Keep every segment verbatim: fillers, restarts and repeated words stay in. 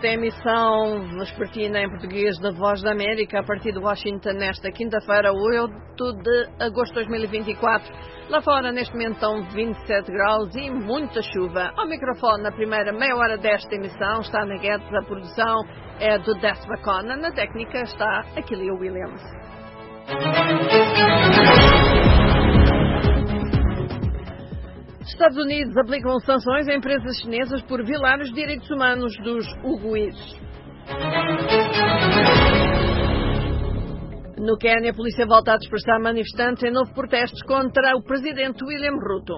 Esta é a emissão vespertina em português da Voz da América, a partir de Washington, nesta quinta-feira, oito de agosto de dois mil e vinte e quatro. Lá fora, neste momento, estão vinte e sete graus e muita chuva. Ao microfone, na primeira meia hora desta emissão, está na Guedes, a produção é do Death Bacona, na técnica está Aquilia Williams. Estados Unidos aplicam sanções a empresas chinesas por violar os direitos humanos dos uiguires. No Quênia, a polícia volta a dispersar manifestantes em novo protestos contra o presidente William Ruto.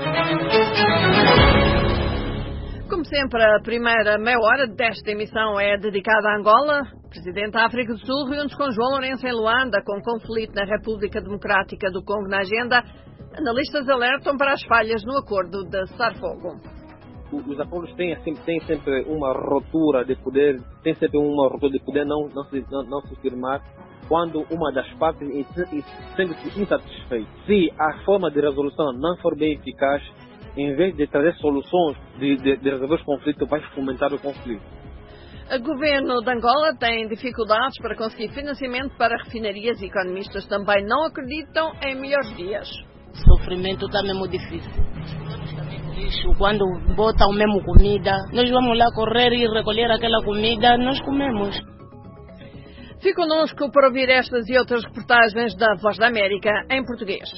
Como sempre, a primeira meia hora desta emissão é dedicada a Angola. O presidente da África do Sul reúne-se com João Lourenço em Luanda, com conflito na República Democrática do Congo na agenda. Analistas alertam para as falhas no acordo de cessar-fogo. Os acordos têm sempre, têm sempre uma ruptura de poder, tem sempre uma ruptura de poder não, não, se, não, não se firmar quando uma das partes sente-se insatisfeita. Se a forma de resolução não for bem eficaz, em vez de trazer soluções de, de, de resolver os conflitos, vai fomentar o conflito. O governo de Angola tem dificuldades para conseguir financiamento para refinarias e economistas também não acreditam em melhores dias. O sofrimento está mesmo difícil. Quando botam mesmo comida, nós vamos lá correr e recolher aquela comida, nós comemos. Fique connosco para ouvir estas e outras reportagens da Voz da América em português.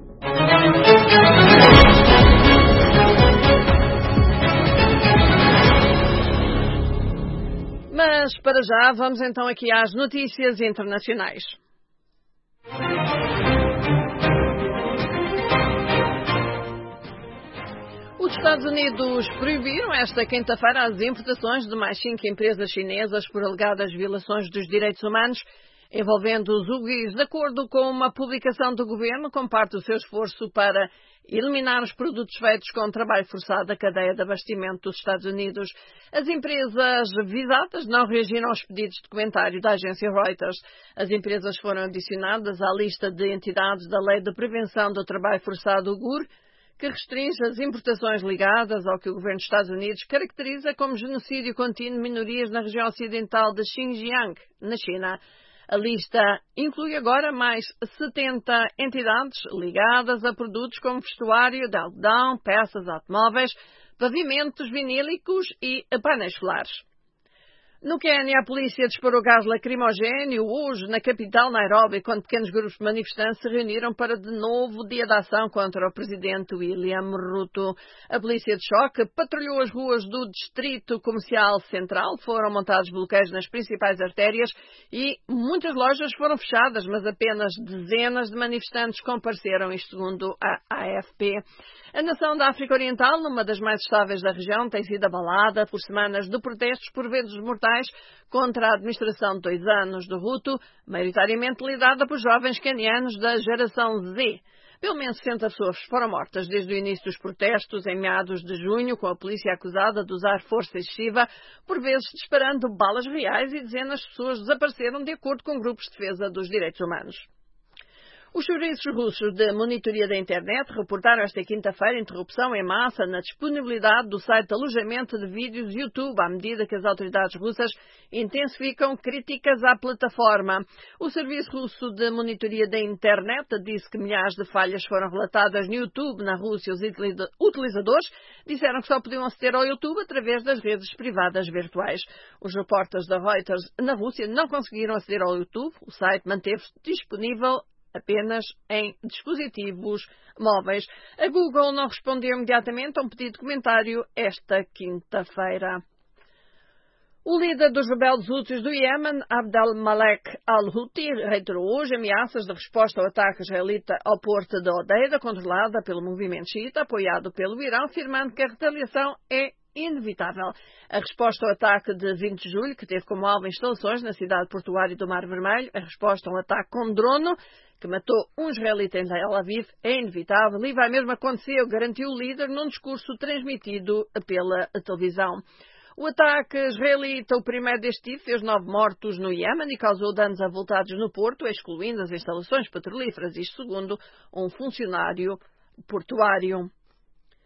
Mas para já vamos então aqui às notícias internacionais. Os Estados Unidos proibiram esta quinta-feira as importações de mais cinco empresas chinesas por alegadas violações dos direitos humanos envolvendo os uiguires, de acordo com uma publicação do governo, como parte do seu esforço para eliminar os produtos feitos com trabalho forçado da cadeia de abastecimento dos Estados Unidos. As empresas visadas não reagiram aos pedidos de comentário da agência Reuters. As empresas foram adicionadas à lista de entidades da Lei de Prevenção do Trabalho Forçado uigur, que restringe as importações ligadas ao que o governo dos Estados Unidos caracteriza como genocídio contínuo de minorias na região ocidental de Xinjiang, na China. A lista inclui agora mais setenta entidades ligadas a produtos como vestuário de algodão, peças automóveis, pavimentos vinílicos e painéis solares. No Quênia, a polícia disparou gás lacrimogéneo hoje na capital Nairobi, quando pequenos grupos de manifestantes se reuniram para de novo dia de ação contra o presidente William Ruto. A polícia de choque patrulhou as ruas do distrito comercial central, foram montados bloqueios nas principais artérias e muitas lojas foram fechadas, mas apenas dezenas de manifestantes compareceram, isto segundo a A F P. A nação da África Oriental, uma das mais estáveis da região, tem sido abalada por semanas de protestos por vezes mortais contra a administração de dois anos de Ruto, maioritariamente liderada por jovens quenianos da geração Z. Pelo menos sessenta pessoas foram mortas desde o início dos protestos, em meados de junho, com a polícia acusada de usar força excessiva, por vezes disparando balas reais, e dezenas de pessoas desapareceram, de acordo com grupos de defesa dos direitos humanos. Os serviços russos de monitoria da internet reportaram esta quinta-feira interrupção em massa na disponibilidade do site de alojamento de vídeos YouTube, à medida que as autoridades russas intensificam críticas à plataforma. O serviço russo de monitoria da internet disse que milhares de falhas foram relatadas no YouTube na Rússia. Os utilizadores disseram que só podiam aceder ao YouTube através das redes privadas virtuais. Os repórteres da Reuters na Rússia não conseguiram aceder ao YouTube. O site manteve-se disponível apenas em dispositivos móveis. A Google não respondeu imediatamente a um pedido de comentário esta quinta-feira. O líder dos rebeldes houthis do Iémen, Abdelmalek al-Houthi, reiterou hoje ameaças de resposta ao ataque israelita ao porto de Hodeida, controlada pelo movimento xiita, apoiado pelo Irão, afirmando que a retaliação é inevitável. A resposta ao ataque de vinte de julho, que teve como alvo instalações na cidade portuária do Mar Vermelho, a resposta a um ataque com drone, que matou um israelita em Tel Aviv, é inevitável e vai mesmo acontecer, garantiu o líder num discurso transmitido pela televisão. O ataque israelita, o primeiro deste tipo, fez nove mortos no Iémen e causou danos avultados no porto, excluindo as instalações petrolíferas, isto segundo um funcionário portuário.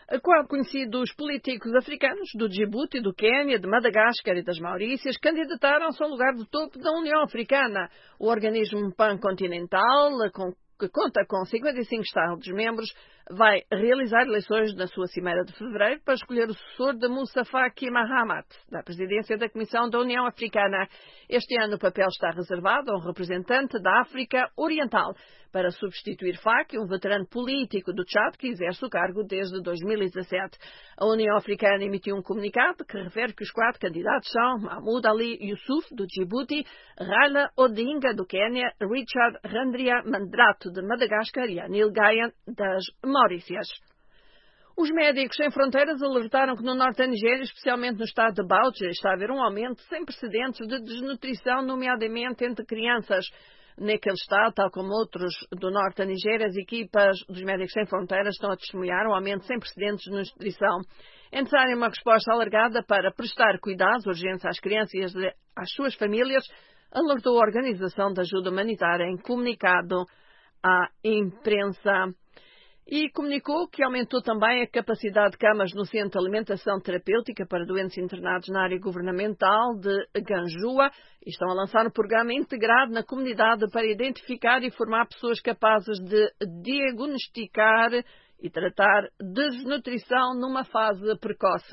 Quatro conhecidos políticos africanos do Djibouti, do Quênia, de Madagascar e das Maurícias candidataram-se ao lugar do topo da União Africana, o organismo pancontinental com que conta com cinquenta e cinco Estados-membros, vai realizar eleições na sua cimeira de fevereiro para escolher o sucessor de Moussa Faki Mahamat, da presidência da Comissão da União Africana. Este ano o papel está reservado a um representante da África Oriental, para substituir Faki, um veterano político do Tchad que exerce o cargo desde dois mil e dezassete. A União Africana emitiu um comunicado que refere que os quatro candidatos são Mahmoud Ali Yusuf, do Djibouti, Raila Odinga, do Quênia, Richard Randria Mandrato, de Madagascar, e Anil Gayan, das Maurícias. Os Médicos Sem Fronteiras alertaram que no norte da Nigéria, especialmente no estado de Bauchi, está a haver um aumento sem precedentes de desnutrição, nomeadamente entre crianças. Naquele estado, tal como outros do norte da Nigéria, as equipas dos Médicos Sem Fronteiras estão a testemunhar um aumento sem precedentes de nutrição. É necessária uma resposta alargada para prestar cuidados urgentes às crianças e às suas famílias, alertou a Organização de Ajuda Humanitária em comunicado à imprensa. E comunicou que aumentou também a capacidade de camas no Centro de Alimentação Terapêutica para doentes internados na área governamental de Ganjua e estão a lançar um programa integrado na comunidade para identificar e formar pessoas capazes de diagnosticar e tratar desnutrição numa fase precoce.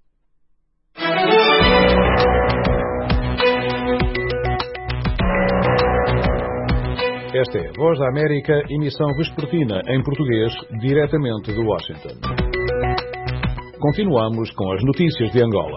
Esta é a Voz da América, emissão vespertina em português, diretamente de Washington. Continuamos com as notícias de Angola.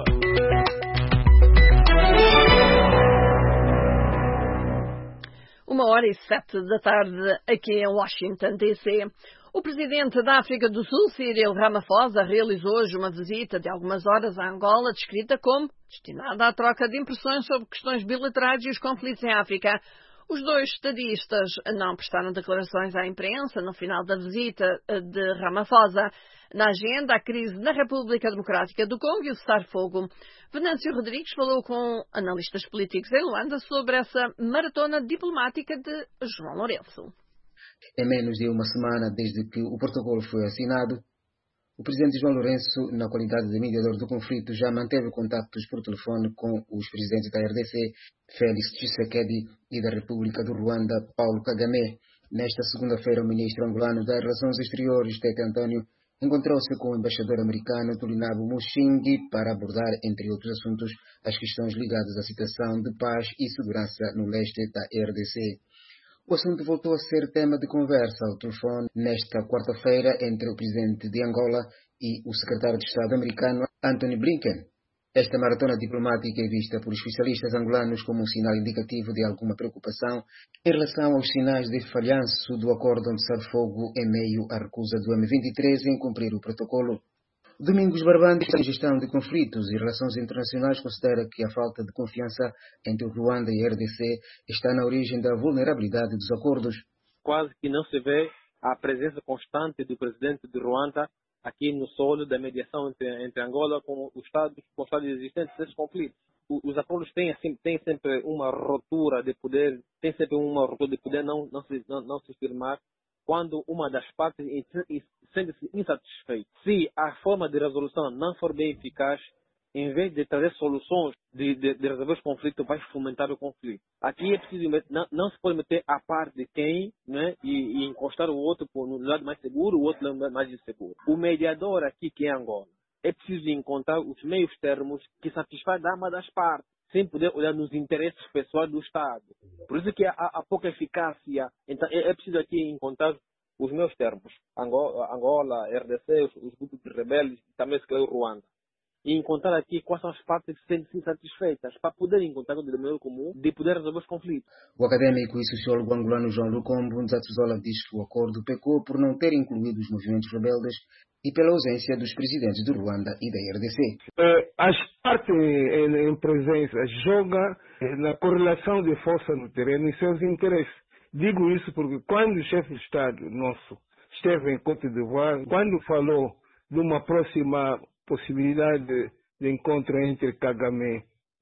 Uma hora e sete da tarde aqui em Washington, D C O presidente da África do Sul, Cyril Ramaphosa, realizou hoje uma visita de algumas horas a Angola, descrita como destinada à troca de impressões sobre questões bilaterais e os conflitos em África. Os dois estadistas não prestaram declarações à imprensa no final da visita de Ramaphosa. Na agenda, a crise na República Democrática do Congo e o cessar-fogo. Venâncio Rodrigues falou com analistas políticos em Luanda sobre essa maratona diplomática de João Lourenço. Em menos de uma semana desde que o protocolo foi assinado, o presidente João Lourenço, na qualidade de mediador do conflito, já manteve contactos por telefone com os presidentes da R D C, Félix Tshisekedi, e da República do Ruanda, Paulo Kagame. Nesta segunda-feira, o ministro angolano das Relações Exteriores, Tete Antônio, encontrou-se com o embaixador americano Tulinabo Mushingi para abordar, entre outros assuntos, as questões ligadas à situação de paz e segurança no leste da R D C. O assunto voltou a ser tema de conversa ao telefone nesta quarta-feira entre o presidente de Angola e o secretário de Estado americano Antony Blinken. Esta maratona diplomática é vista por especialistas angolanos como um sinal indicativo de alguma preocupação em relação aos sinais de falhanço do acordo de cessar-fogo em meio à recusa do M vinte e três em cumprir o protocolo. Domingos Barbandi, em gestão de conflitos e relações internacionais, considera que a falta de confiança entre o Ruanda e a R D C está na origem da vulnerabilidade dos acordos. Quase que não se vê a presença constante do presidente de Ruanda aqui no solo da mediação entre, entre Angola com os Estados, com os Estados existentes desses conflitos. O, os acordos têm, assim, têm sempre uma ruptura de poder, tem sempre uma ruptura de poder não, não, se, não, não se firmar quando uma das partes sente-se insatisfeita. Se a forma de resolução não for bem eficaz, em vez de trazer soluções de, de, de resolver os conflitos, vai fomentar o conflito. Aqui é preciso, não, não se pode meter a parte de quem, né, e, e encostar o outro no lado mais seguro, o outro no lado mais inseguro. O mediador aqui, que é Angola, é preciso encontrar os meios termos que satisfazem ambas as partes, sem poder olhar nos interesses pessoais do Estado. Por isso que há, há pouca eficácia. Então, é, é preciso aqui encontrar os meus termos. Angola, Angola R D C, os, os grupos de rebeldes, também se criou o Ruanda. E encontrar aqui quais são as partes que se sentem insatisfeitas para poder encontrar o denominador comum de poder resolver os conflitos. O académico e sociólogo angolano João Lucombo Nzatzola diz que o acordo pecou por não ter incluído os movimentos rebeldes e pela ausência dos presidentes do Ruanda e da R D C. Uh, as partes em, em presença jogam na correlação de força no terreno e seus interesses. Digo isso porque quando o chefe de Estado nosso esteve em Côte d'Ivoire, quando falou de uma próxima possibilidade de, de encontro entre Kagame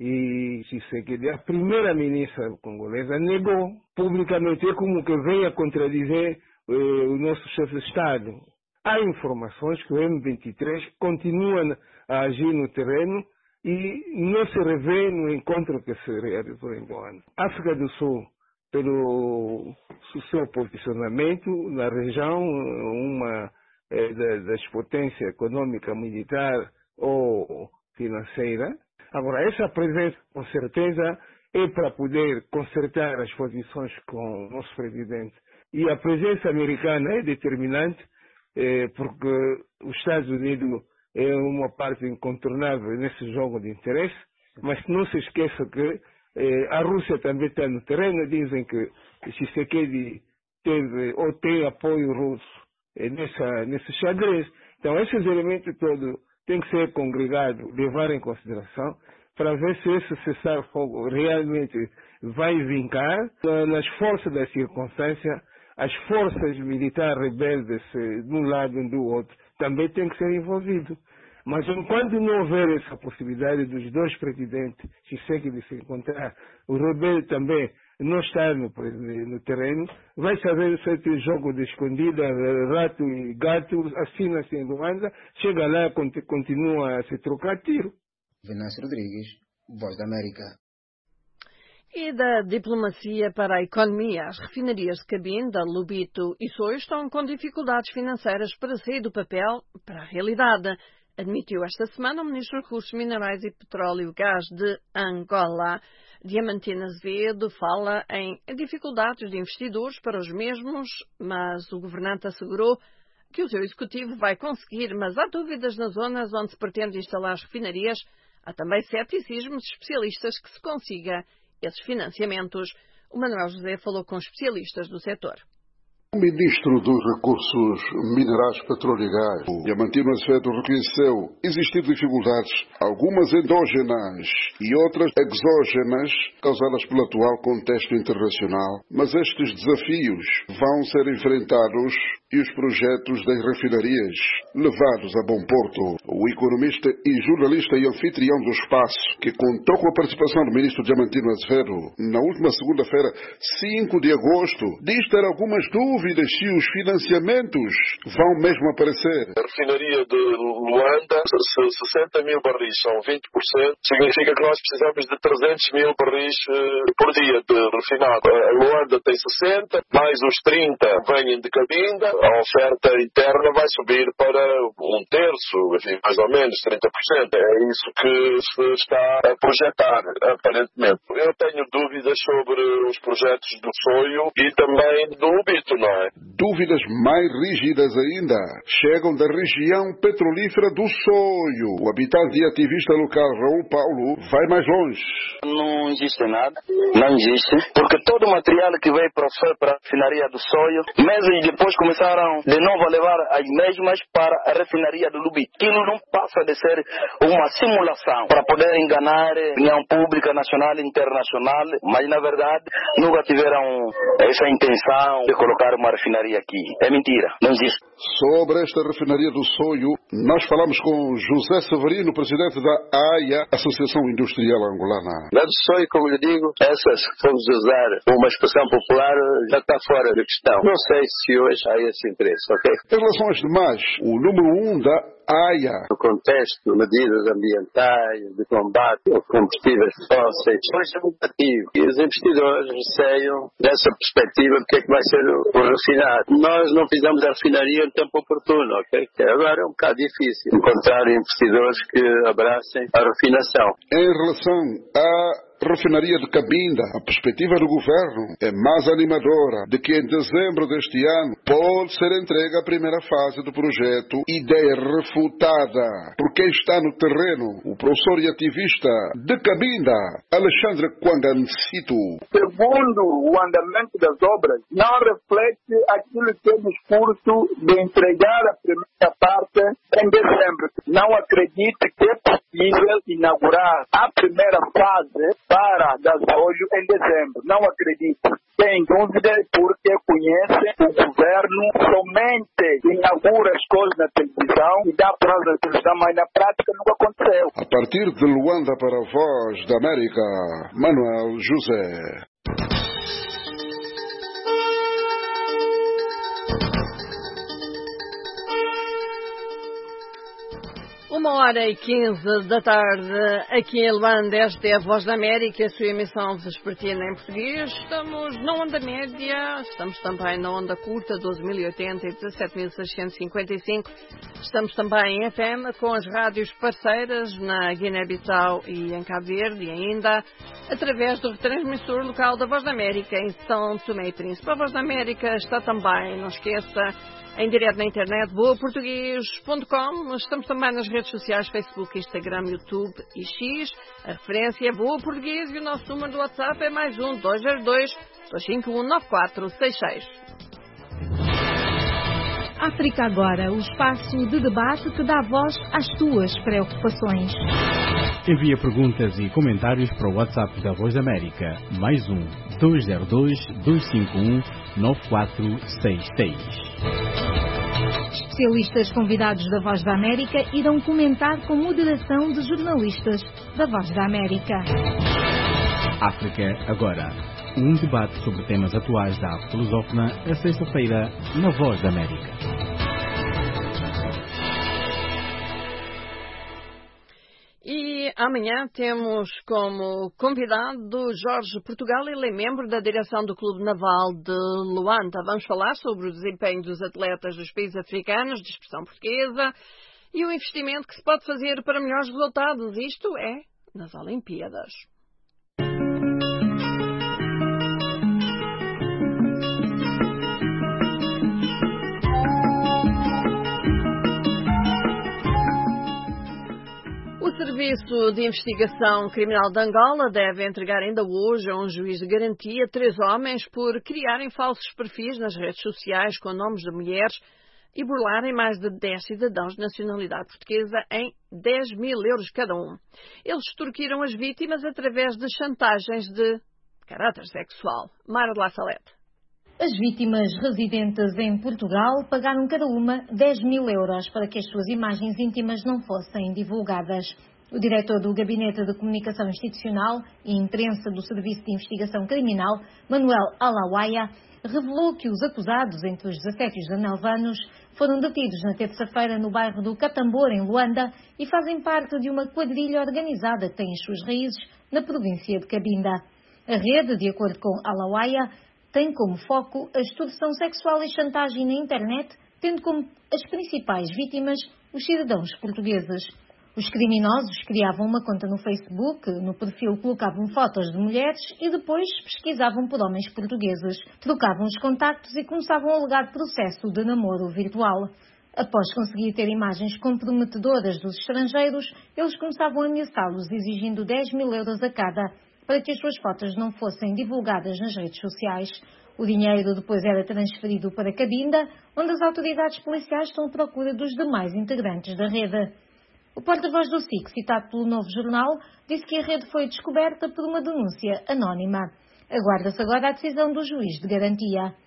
e Tshisekedi, a primeira ministra congolesa negou publicamente, é como que venha contradizer eh, o nosso chefe de Estado. há informações que o M vinte e três continua a agir no terreno e não se revê no encontro que se realizou em Luanda. África do Sul, pelo seu posicionamento na região, uma é, das potências econômica, militar ou financeira. Agora, essa presença, com certeza, é para poder consertar as posições com o nosso presidente. E a presença americana é determinante, é, porque os Estados Unidos é uma parte incontornável nesse jogo de interesse, mas não se esqueça que eh, a Rússia também está no terreno. Dizem que Tshisekedi teve ou tem apoio russo eh, nessa, nesse xadrez. Então, esses elementos todos têm que ser congregados, levar em consideração, para ver se esse cessar-fogo realmente vai vincar. Nas forças da circunstância, as forças militares rebeldes, de um lado e do outro, também têm que ser envolvidos. Mas enquanto não houver essa possibilidade dos dois presidentes Tshisekedi se encontrar, o rebelde também não está no, no terreno, vai saber esse jogo de escondida, rato e gato, assim assim em Luanda, chega lá e continua a se trocar tiro. Venâncio Rodrigues, Voz da América. E da diplomacia para a economia, as refinarias de Cabinda, Lubito e Soio estão com dificuldades financeiras para sair do papel para a realidade, admitiu esta semana o Ministro dos Recursos Minerais e Petróleo e Gás de Angola. Diamantino Azevedo fala em dificuldades de investidores para os mesmos, mas o governante assegurou que o seu executivo vai conseguir, mas há dúvidas nas zonas onde se pretende instalar as refinarias. Há também ceticismo de especialistas que se consiga esses financiamentos. O Manuel José falou com especialistas do setor. O Ministro dos Recursos Minerais, Petróleo e Gás, Diamantino Azevedo, reconheceu existir dificuldades, algumas endógenas e outras exógenas, causadas pelo atual contexto internacional, mas estes desafios vão ser enfrentados e os projetos das refinarias levados a bom porto. O economista e jornalista e anfitrião do espaço, que contou com a participação do Ministro Diamantino Azevedo na última segunda-feira, cinco de agosto, diz ter algumas dúvidas se os financiamentos vão mesmo aparecer. A refinaria de Luanda, se sessenta mil barris são vinte por cento, significa que nós precisamos de trezentos mil barris por dia de refinado. A Luanda tem sessenta, mais os trinta vêm de Cabinda, a oferta interna vai subir para um terço, enfim, mais ou menos trinta por cento. É isso que se está a projetar, aparentemente. Eu tenho dúvidas sobre os projetos do Soio e também do Lubito, não é? Dúvidas mais rígidas ainda chegam da região petrolífera do Soio. O habitante e ativista local Raul Paulo vai mais longe. Não existe nada, não existe, porque todo o material que veio para a refinaria do Soio, meses depois começaram de novo a levar as mesmas para a refinaria do Lubito. Aquilo não passa de ser uma simulação para poder enganar a opinião pública nacional e internacional, mas na verdade nunca tiveram essa intenção de colocar uma refinaria aqui. É mentira, não existe. Sobre esta refinaria do Soio, nós falamos com José Severino, presidente da A I A, Associação Industrial Angolana. Na do Soio, como eu digo, essas, vamos usar uma expressão popular, já está fora de questão. Não sei se hoje há esse interesse, ok? Em relação às demais, o número um da A I A. No contexto de medidas ambientais, de combate aos combustíveis fósseis, hoje é muito ativo. E os investidores receiam dessa perspectiva do que é que vai ser o refinado. Nós não fizemos a refinaria em tempo oportuno, ok? Agora é um bocado difícil encontrar investidores que abracem a refinação. Em relação à refinaria de Cabinda, a perspectiva do governo é mais animadora de que em dezembro deste ano pode ser entregue a primeira fase do projeto, ideia refutada por quem está no terreno, o professor e ativista de Cabinda, Alexandre Kwangancito. Segundo o andamento das obras, não reflete aquilo que é o discurso de entregar a primeira parte em dezembro. Não acredito que é possível inaugurar a primeira fase para gasóleo em dezembro. Não acredito. Sem dúvida, porque conhece o governo, somente inaugura as coisas na televisão e dá prazo à televisão, mas na prática nunca aconteceu. A partir de Luanda para a Voz da América, Manuel José. Uma hora e quinze da tarde, aqui em Luanda, esta é a Voz da América, a sua emissão vespertina em português. Estamos na onda média, estamos também na onda curta, doze mil e oitenta e dezassete mil seiscentos e cinquenta e cinco. Estamos também em F M com as rádios parceiras na Guiné-Bissau e em Cabo Verde e ainda através do retransmissor local da Voz da América em São Tomé e Príncipe. A Voz da América está também, não esqueça, em direto na internet, boa português ponto com. Estamos também nas redes sociais, Facebook, Instagram, YouTube e X. A referência é Boa Português e o nosso número do WhatsApp é mais um, dois zero dois, dois cinco um, nove quatro seis seis. África Agora, o espaço de debate que dá voz às tuas preocupações. Envia perguntas e comentários para o WhatsApp da Voz da América, mais um, dois zero dois, dois cinco um, nove quatro seis seis. Especialistas convidados da Voz da América irão comentar com moderação de jornalistas da Voz da América. África Agora, um debate sobre temas atuais da África lusófona, a sexta-feira, na Voz da América. E amanhã temos como convidado Jorge Portugal, ele é membro da direção do Clube Naval de Luanda. Vamos falar sobre o desempenho dos atletas dos países africanos de expressão portuguesa e o investimento que se pode fazer para melhores resultados. Isto é, nas Olimpíadas. O Serviço de Investigação Criminal de Angola deve entregar ainda hoje a um juiz de garantia três homens por criarem falsos perfis nas redes sociais com nomes de mulheres e burlarem mais de dez cidadãos de nacionalidade portuguesa em dez mil euros cada um. Eles extorquiram as vítimas através de chantagens de caráter sexual. Mara de La Salete. As vítimas residentes em Portugal pagaram cada uma dez mil euros para que as suas imagens íntimas não fossem divulgadas. O diretor do Gabinete de Comunicação Institucional e Imprensa do Serviço de Investigação Criminal, Manuel Alawaia, revelou que os acusados entre os dezassete e os dezenove anos foram detidos na terça-feira no bairro do Catambor, em Luanda, e fazem parte de uma quadrilha organizada que tem as suas raízes na província de Cabinda. A rede, de acordo com Alawaia, tem como foco a extorsão sexual e chantagem na internet, tendo como as principais vítimas os cidadãos portugueses. Os criminosos criavam uma conta no Facebook, no perfil colocavam fotos de mulheres e depois pesquisavam por homens portugueses, trocavam os contactos e começavam a alegar processo de namoro virtual. Após conseguir ter imagens comprometedoras dos estrangeiros, eles começavam a ameaçá-los exigindo dez mil euros a cada, para que as suas fotos não fossem divulgadas nas redes sociais. O dinheiro depois era transferido para Cabinda, onde as autoridades policiais estão à procura dos demais integrantes da rede. O porta-voz do S I C, citado pelo Novo Jornal, disse que a rede foi descoberta por uma denúncia anónima. Aguarda-se agora a decisão do juiz de garantia.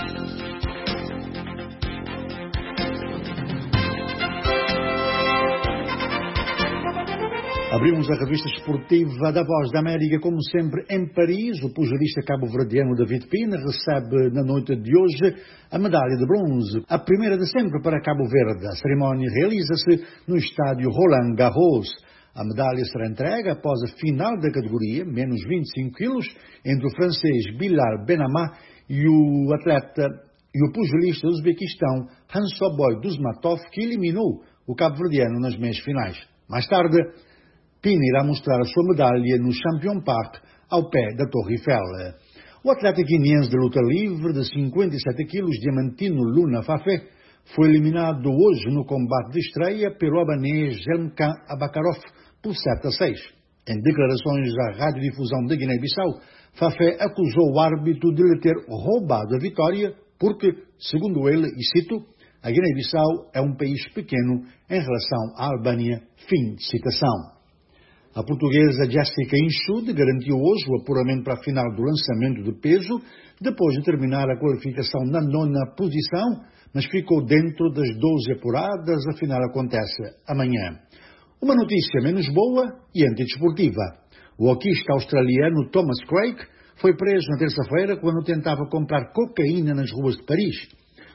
Abrimos a revista esportiva da Voz da América, como sempre, em Paris. O pugilista cabo-verdiano David Pina recebe na noite de hoje a medalha de bronze, a primeira de sempre para Cabo Verde. A cerimónia realiza-se no estádio Roland Garros. A medalha será entregue após a final da categoria, menos vinte e cinco quilos, entre o francês Bilal Benamá e o atleta e o pugilista do Uzbequistão Hansoboy Dusmatov, que eliminou o cabo-verdiano nas meias finais. Mais tarde, Pina irá mostrar a sua medalha no Champion Park, ao pé da Torre Eiffel. O atleta guineense de luta livre de cinquenta e sete quilos, Diamantino Luna Fafé, foi eliminado hoje no combate de estreia pelo albanês Zelmkan Abakarov por sete a seis. Em declarações à radiodifusão da Guiné-Bissau, Fafé acusou o árbitro de lhe ter roubado a vitória porque, segundo ele, e cito, a Guiné-Bissau é um país pequeno em relação à Albânia. Fim de citação. A portuguesa Jessica Inchud garantiu hoje o apuramento para a final do lançamento de peso, depois de terminar a qualificação na nona posição, mas ficou dentro das doze apuradas. A final acontece amanhã. Uma notícia menos boa e antidesportiva. O hoquista australiano Thomas Craig foi preso na terça-feira quando tentava comprar cocaína nas ruas de Paris.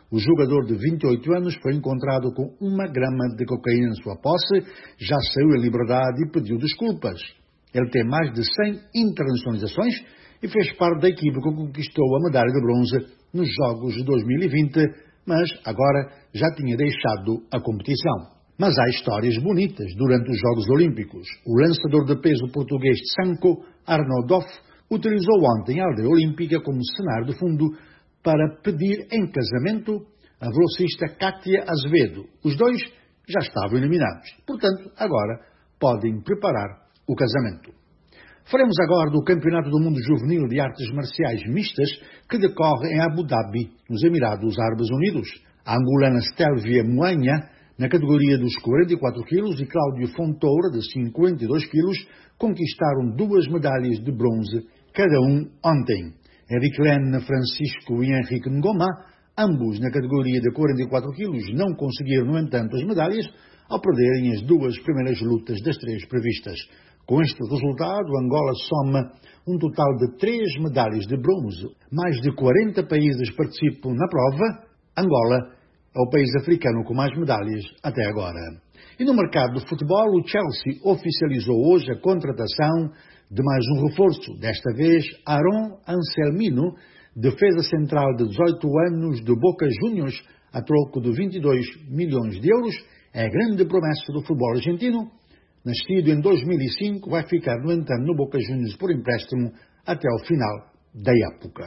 O jogador de vinte e oito anos foi encontrado com uma grama de cocaína em sua posse, já saiu em liberdade e pediu desculpas. Ele tem mais de cem internacionalizações e fez parte da equipe que conquistou a medalha de bronze nos Jogos de dois mil e vinte, mas agora já tinha deixado a competição. Mas há histórias bonitas durante os Jogos Olímpicos. O lançador de peso português de Sanco, Arnaud Doff, utilizou ontem a aldeia olímpica como cenário de fundo para pedir em casamento a velocista Cátia Azevedo. Os dois já estavam eliminados. Portanto, agora podem preparar o casamento. Faremos agora do Campeonato do Mundo Juvenil de Artes Marciais Mistas, que decorre em Abu Dhabi, nos Emirados Árabes Unidos. A angolana Stelvia Moanha, na categoria dos quarenta e quatro quilos, e Cláudio Fontoura, de cinquenta e dois quilos, conquistaram duas medalhas de bronze, cada um ontem. Ericlene Francisco e Henrique Ngoma, ambos na categoria de quarenta e quatro quilos, não conseguiram, no entanto, as medalhas, ao perderem as duas primeiras lutas das três previstas. Com este resultado, Angola soma um total de três medalhas de bronze. Mais de quarenta países participam na prova. Angola é o país africano com mais medalhas até agora. E no mercado de futebol, o Chelsea oficializou hoje a contratação de mais um reforço, desta vez Aron Anselmino, defesa central de dezoito anos do Boca Juniors, a troco de vinte e dois milhões de euros. É a grande promessa do futebol argentino. Nascido em dois mil e cinco, vai ficar, no entanto, no Boca Juniors por empréstimo até ao final da época.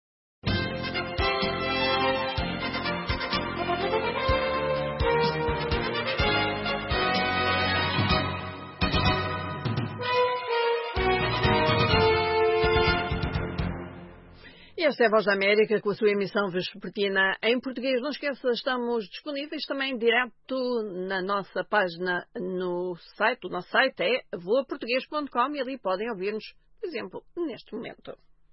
Esta é a Voz da América, com a sua emissão vespertina em português. Não esqueça, estamos disponíveis também direto na nossa página no site. O nosso site é voa português ponto com e ali podem ouvir-nos, por exemplo, neste momento.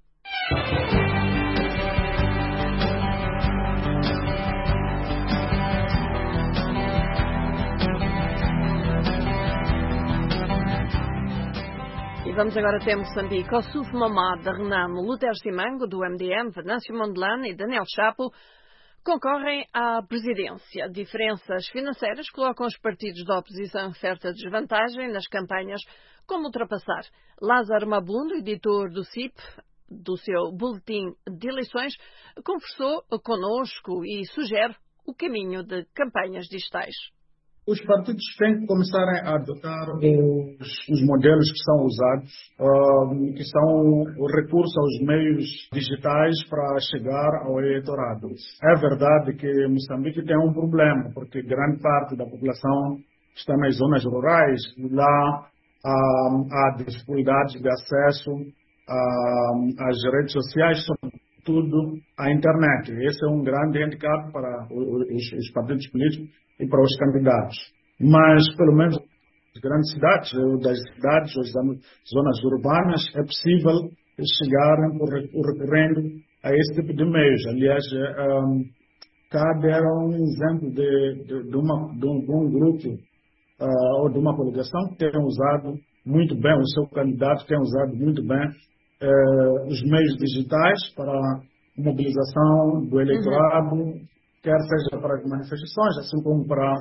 E vamos agora até Moçambique. Ossuf Mamad, da Renamo, Lutero Simango, do M D M, Venâncio Mondelano e Daniel Chapo concorrem à presidência. Diferenças financeiras colocam os partidos da oposição em certa desvantagem nas campanhas. Como ultrapassar? Lázaro Mabundo, editor do C I P, do seu boletim de eleições, conversou conosco e sugere o caminho de campanhas digitais. Os partidos têm que começar a adotar os, os modelos que são usados, uh, que são o recurso aos meios digitais para chegar ao eleitorado. É verdade que Moçambique tem um problema, porque grande parte da população está nas zonas rurais e lá uh, há dificuldades de acesso uh, às redes sociais, sobretudo à internet. Esse é um grande handicap para os, os partidos políticos e para os candidatos. Mas, pelo menos, nas grandes cidades, ou das cidades, ou das zonas urbanas, é possível chegar recorrendo a esse tipo de meios. Aliás, um, cá deram um exemplo de, de, de, uma, de, um, de um grupo uh, ou de uma coligação que tem usado muito bem, o seu candidato tem usado muito bem uh, os meios digitais para a mobilização do eleitorado, uhum. quer seja para as manifestações, assim como para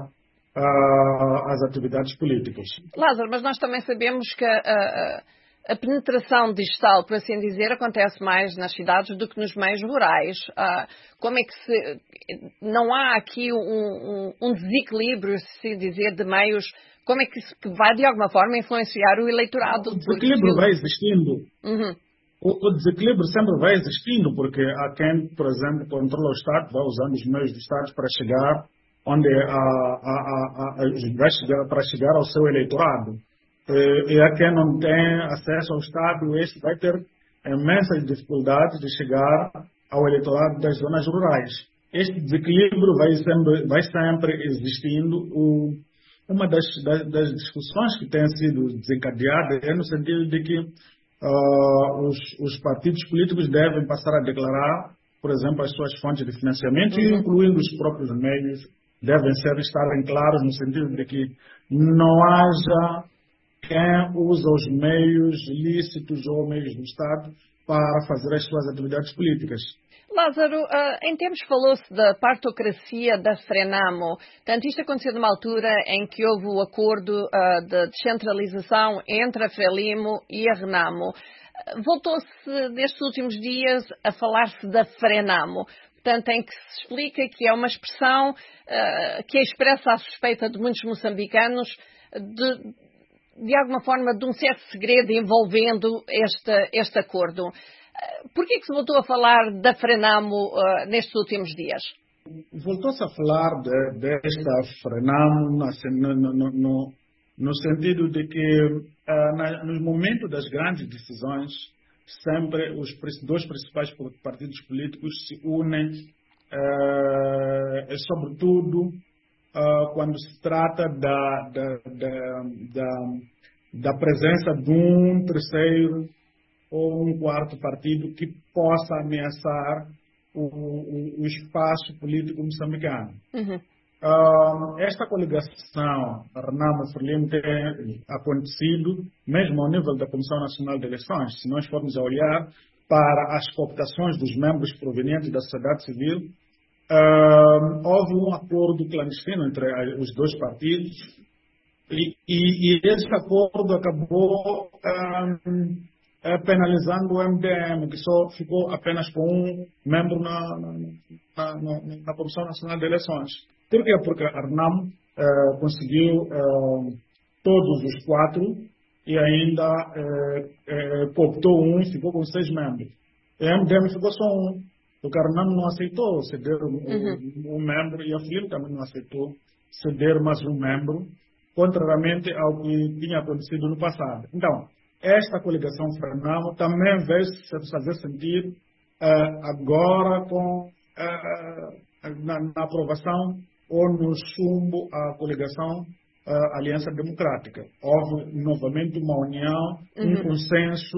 uh, as atividades políticas. Lázaro, mas nós também sabemos que a, a, a penetração digital, por assim dizer, acontece mais nas cidades do que nos meios rurais. Uh, como é que se... Não há aqui um, um, um desequilíbrio, se dizer, de meios... Como é que, se, que vai, de alguma forma, influenciar o eleitorado? O desequilíbrio vai existindo. Uhum. O, o desequilíbrio sempre vai existindo, porque há quem, por exemplo, controla o Estado, vai usando os meios do Estado para chegar onde a, a, a, a, vai chegar, para chegar ao seu eleitorado. E, e há quem não tem acesso ao Estado, este vai ter imensas dificuldades de chegar ao eleitorado das zonas rurais. Este desequilíbrio vai sempre, vai sempre existindo. O, uma das, das, das discussões que tem sido desencadeada é no sentido de que Uh, os, os partidos políticos devem passar a declarar, por exemplo, as suas fontes de financiamento, uhum. incluindo os próprios meios, devem ser estarem claros no sentido de que não haja quem usa os meios lícitos ou meios do Estado para fazer as suas atividades políticas. Lázaro, uh, em tempos falou-se da partocracia da Frenamo. Portanto, isto aconteceu numa altura em que houve o acordo uh, de descentralização entre a Frelimo e a Renamo. Uh, Voltou-se, nestes últimos dias, a falar-se da Frenamo. Portanto, em que se explica que é uma expressão uh, que expressa a suspeita de muitos moçambicanos de, de alguma forma, de um certo segredo envolvendo este, este acordo. Por que se voltou a falar da Frenamo uh, nestes últimos dias? Voltou-se a falar de, desta Frenamo no, no, no, no sentido de que uh, na, no momento das grandes decisões, sempre os dois principais partidos políticos se unem, uh, e sobretudo uh, quando se trata da, da, da, da, da presença de um terceiro ou um quarto partido que possa ameaçar o, o, o espaço político moçambicano. Uhum. Uh, esta coligação Renamo-Frelimo tem acontecido mesmo ao nível da Comissão Nacional de Eleições. Se nós formos a olhar para as cooptações dos membros provenientes da sociedade civil, uh, houve um acordo clandestino entre os dois partidos e, e, e esse acordo acabou uh, É, penalizando o M D M, que só ficou apenas com um membro na, na, na, na Comissão Nacional de Eleições. Por quê? Porque a Renamo é, conseguiu é, todos os quatro e ainda é, é, cooptou um, ficou com seis membros. E a M D M ficou só um, porque a Renamo não aceitou ceder um, uhum. um membro e a Frelimo também não aceitou ceder mais um membro, contrariamente ao que tinha acontecido no passado. Então, esta coligação Frenamo também veio se fazer sentir uh, agora com, uh, na, na aprovação ou no chumbo à coligação uh, Aliança Democrática. Houve novamente uma união, uhum. um consenso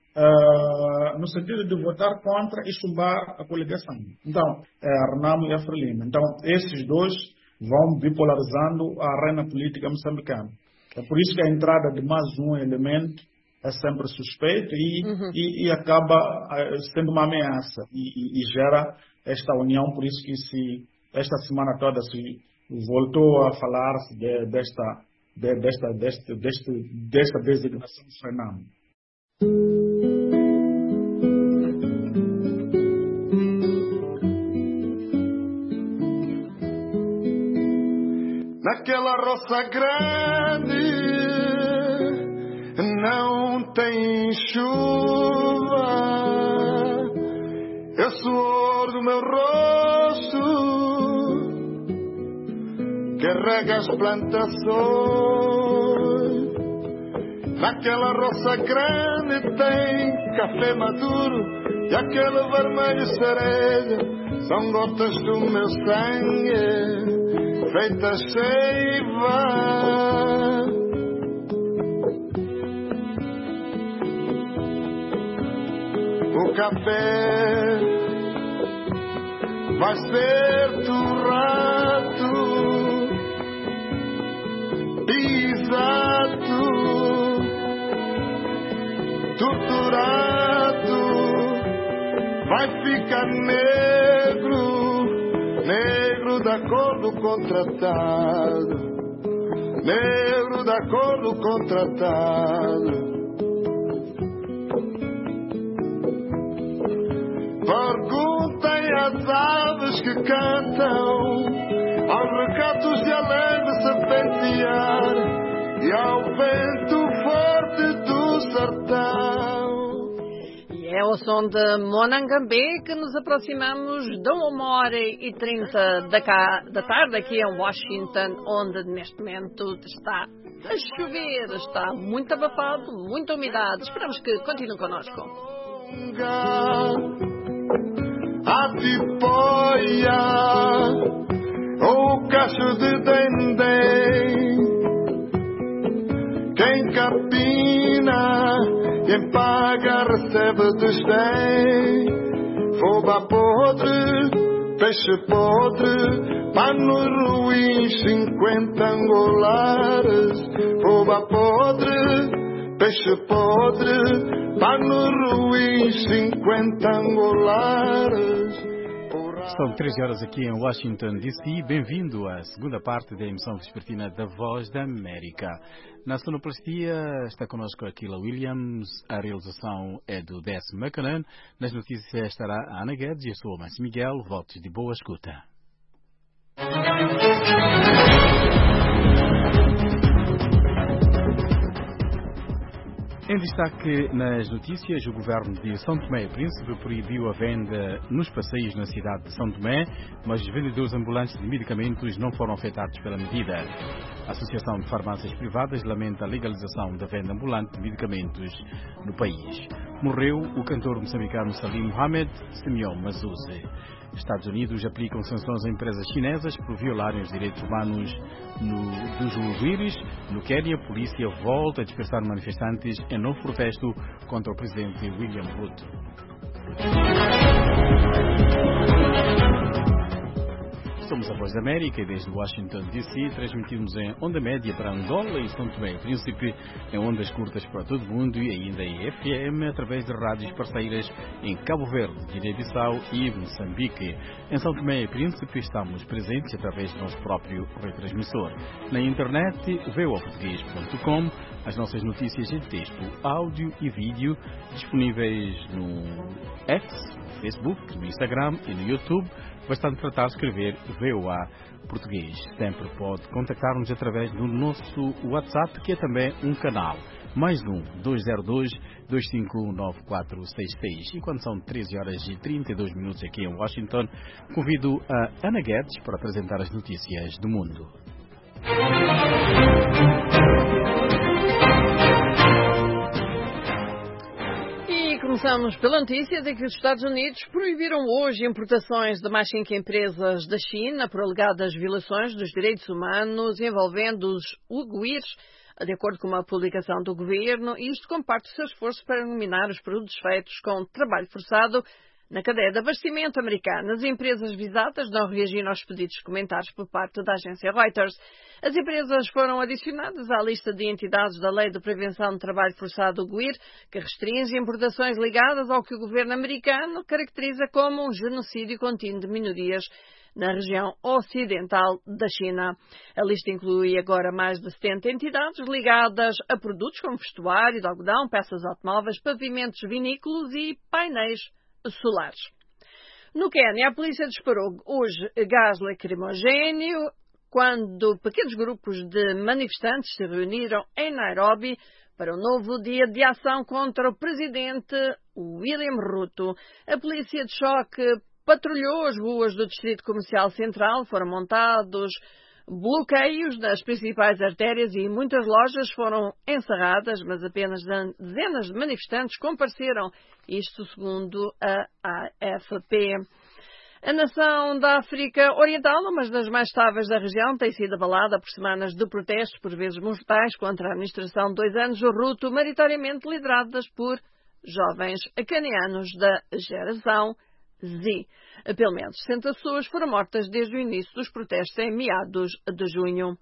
uh, no sentido de votar contra e chumbar a coligação. Então, é a Renamo e a Frelimo. Então, esses dois vão bipolarizando a arena política moçambicana. É por isso que a entrada de mais um elemento é sempre suspeito e, uhum. e, e acaba sendo uma ameaça e, e, e gera esta união. Por isso que se, esta semana toda se voltou a falar de, desta, de, desta, desta, desta, desta designação do Frenamo. Naquela roça grande não tem chuva, é o suor do meu rosto que rega as plantações. Naquela roça grande tem café maduro e aquele vermelho cereja são gotas do meu sangue feitas seiva. O café vai ser torrado, pisado, torturado, vai ficar negro, negro da cor do contratado, negro da cor do contratado. Perguntem às aves que cantam, aos recatos de além de serpentear e ao vento forte do sertão. E é ao som de Monangambé que nos aproximamos de uma hora e trinta da, cá, da tarde aqui em Washington, onde neste momento está a chover, está muito abafado, muita umidade. Esperamos que continue connosco. A tipóia ou o cacho de dendém, quem capina, quem paga recebe desdém. Foba podre peixe podre, panos ruins, cinquenta angolares, rouba podre, peixe podre, panos ruins, cinquenta angolares. São treze horas aqui em Washington, D C. Bem-vindo à segunda parte da emissão vespertina da Voz da América. Na sonoplastia está connosco Aquila Williams, a realização é do Des McCann. Nas notícias estará a Ana Guedes e eu sou o Márcio Miguel. Votos de boa escuta. Em destaque nas notícias, o governo de São Tomé e Príncipe proibiu a venda nos passeios na cidade de São Tomé, mas os vendedores ambulantes de medicamentos não foram afetados pela medida. A Associação de Farmácias Privadas lamenta a legalização da venda ambulante de medicamentos no país. Morreu o cantor moçambicano Salim Mohamed Simeon Mazouze. Estados Unidos aplicam sanções a empresas chinesas por violarem os direitos humanos no, dos uiguires. No Quênia, a polícia volta a dispersar manifestantes em novo protesto contra o presidente William Ruto. Somos a Voz da América e desde Washington, D C transmitimos em onda média para Angola e São Tomé e Príncipe, em ondas curtas para todo o mundo e ainda em F M através de rádios parceiras em Cabo Verde, Guiné-Bissau e Moçambique. Em São Tomé e Príncipe estamos presentes através do nosso próprio retransmissor. Na internet, v o português ponto com, as nossas notícias em texto, áudio e vídeo disponíveis no X, no Facebook, no Instagram e no YouTube. Bastante tratar de escrever V O A Português. Sempre pode contactar-nos através do nosso WhatsApp, que é também um canal. Mais um, dois zero dois, dois cinco um, nove quatro seis seis. E quando são treze horas e trinta e dois minutos aqui em Washington, convido a Ana Guedes para apresentar as notícias do mundo. Começamos pela notícia de que os Estados Unidos proibiram hoje importações de mais cinco empresas da China por alegadas violações dos direitos humanos envolvendo os uiguires, de acordo com uma publicação do governo, e isto como parte do seu esforço para eliminar os produtos feitos com trabalho forçado na cadeia de abastecimento americana. As empresas visadas não reagiram aos pedidos de comentários por parte da agência Reuters. As empresas foram adicionadas à lista de entidades da Lei de Prevenção de Trabalho Forçado uiguir, que restringe importações ligadas ao que o governo americano caracteriza como um genocídio contínuo de minorias na região ocidental da China. A lista inclui agora mais de setenta entidades ligadas a produtos como vestuário de algodão, peças de automóveis, pavimentos vinícolas e painéis solares. No Quênia, a polícia disparou hoje gás lacrimogéneo quando pequenos grupos de manifestantes se reuniram em Nairobi para um novo dia de ação contra o presidente William Ruto. A polícia de choque patrulhou as ruas do Distrito Comercial Central, foram montados bloqueios nas principais artérias e muitas lojas foram encerradas, mas apenas dezenas de manifestantes compareceram, isto segundo a A F P. A nação da África Oriental, uma das mais estáveis da região, tem sido abalada por semanas de protestos, por vezes mortais, contra a administração de dois anos do Ruto, maioritariamente lideradas por jovens canianos da geração Z. Pelo menos sessenta pessoas foram mortas desde o início dos protestos em meados de junho.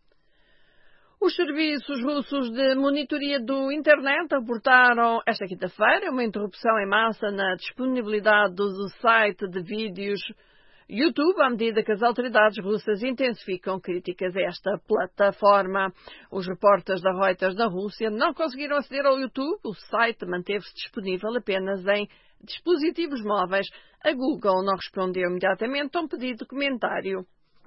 Os serviços russos de monitoria do internet reportaram esta quinta-feira uma interrupção em massa na disponibilidade do site de vídeos YouTube, à medida que as autoridades russas intensificam críticas a esta plataforma. Os repórteres da Reuters da Rússia não conseguiram aceder ao YouTube. O site manteve-se disponível apenas em dispositivos móveis. A Google não respondeu imediatamente a um pedido de comentário.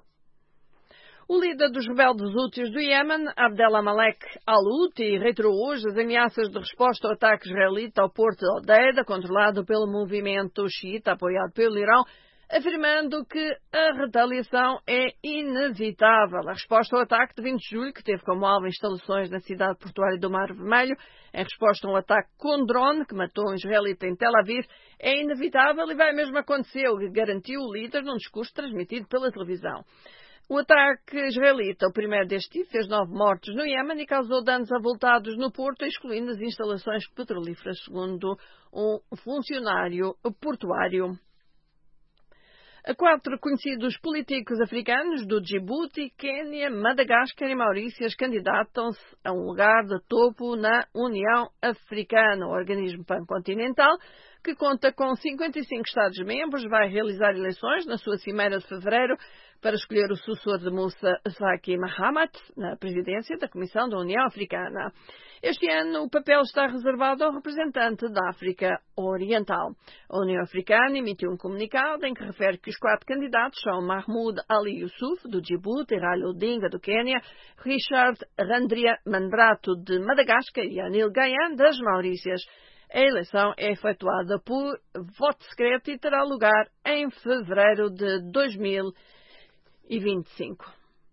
O líder dos rebeldes hútis do Iêmen, Abdelmalek al-Houthi, reiterou hoje as ameaças de resposta ao ataque israelita ao porto de Hodeida, controlado pelo movimento xiita apoiado pelo Irão, afirmando que a retaliação é inevitável. A resposta ao ataque de vinte de julho, que teve como alvo instalações na cidade portuária do Mar Vermelho, em resposta a um ataque com drone que matou um israelita em Tel Aviv, é inevitável e vai mesmo acontecer, o que garantiu o líder num discurso transmitido pela televisão. O ataque israelita, o primeiro deste tipo, fez nove mortos no Iêmen e causou danos avultados no porto, excluindo as instalações petrolíferas, segundo um funcionário portuário. Quatro conhecidos políticos africanos do Djibouti, Quênia, Madagascar e Maurícias candidatam-se a um lugar de topo na União Africana, o organismo pancontinental, que conta com cinquenta e cinco Estados-membros, vai realizar eleições na sua cimeira de fevereiro para escolher o sucessor de Moussa Faki Mahamat na presidência da Comissão da União Africana. Este ano o papel está reservado ao representante da África Oriental. A União Africana emitiu um comunicado em que refere que os quatro candidatos são Mahmoud Ali Yusuf, do Djibouti, Raila Odinga, do Quênia, Richard Randria Mandrato, de Madagascar e Anil Gayan, das Maurícias. A eleição é efetuada por voto secreto e terá lugar em fevereiro de dois mil e vinte e cinco.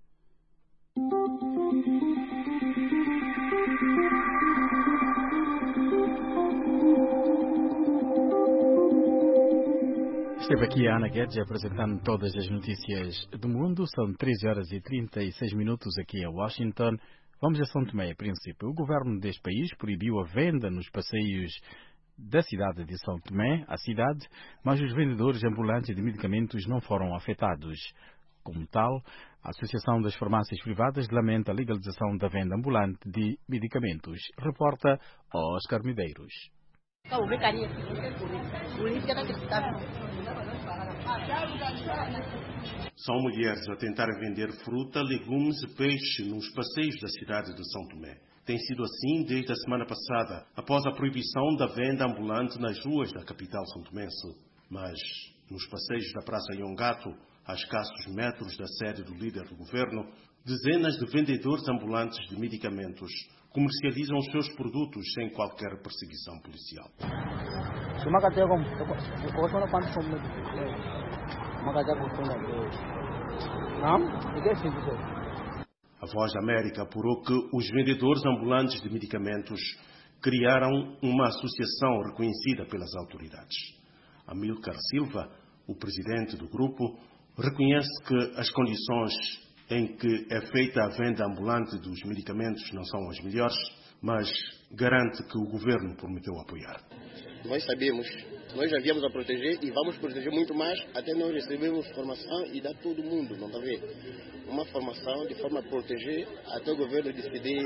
Esteve aqui a Ana Guedes apresentando todas as notícias do mundo. São treze horas e trinta e seis minutos aqui em Washington. Vamos a São Tomé e Príncipe. O governo deste país proibiu a venda nos passeios da cidade de São Tomé, a cidade, mas os vendedores ambulantes de medicamentos não foram afetados. Como tal, a Associação das Farmácias Privadas lamenta a legalização da venda ambulante de medicamentos. Reporta Oscar Medeiros. São mulheres a tentar vender fruta, legumes e peixe nos passeios da cidade de São Tomé. Tem sido assim desde a semana passada, após a proibição da venda ambulante nas ruas da capital são-tomense. Mas, nos passeios da Praça Yongato, a escassos metros da sede do líder do governo, dezenas de vendedores ambulantes de medicamentos comercializam os seus produtos sem qualquer perseguição policial. A Voz da América apurou que os vendedores ambulantes de medicamentos criaram uma associação reconhecida pelas autoridades. Amílcar Silva, o presidente do grupo, reconhece que as condições em que é feita a venda ambulante dos medicamentos não são as melhores, mas garante que o governo prometeu apoiar. Nós sabemos, nós já viemos a proteger e vamos proteger muito mais, até nós recebemos formação e dá todo mundo, não está vendo? Uma formação de forma a proteger, até o governo decidir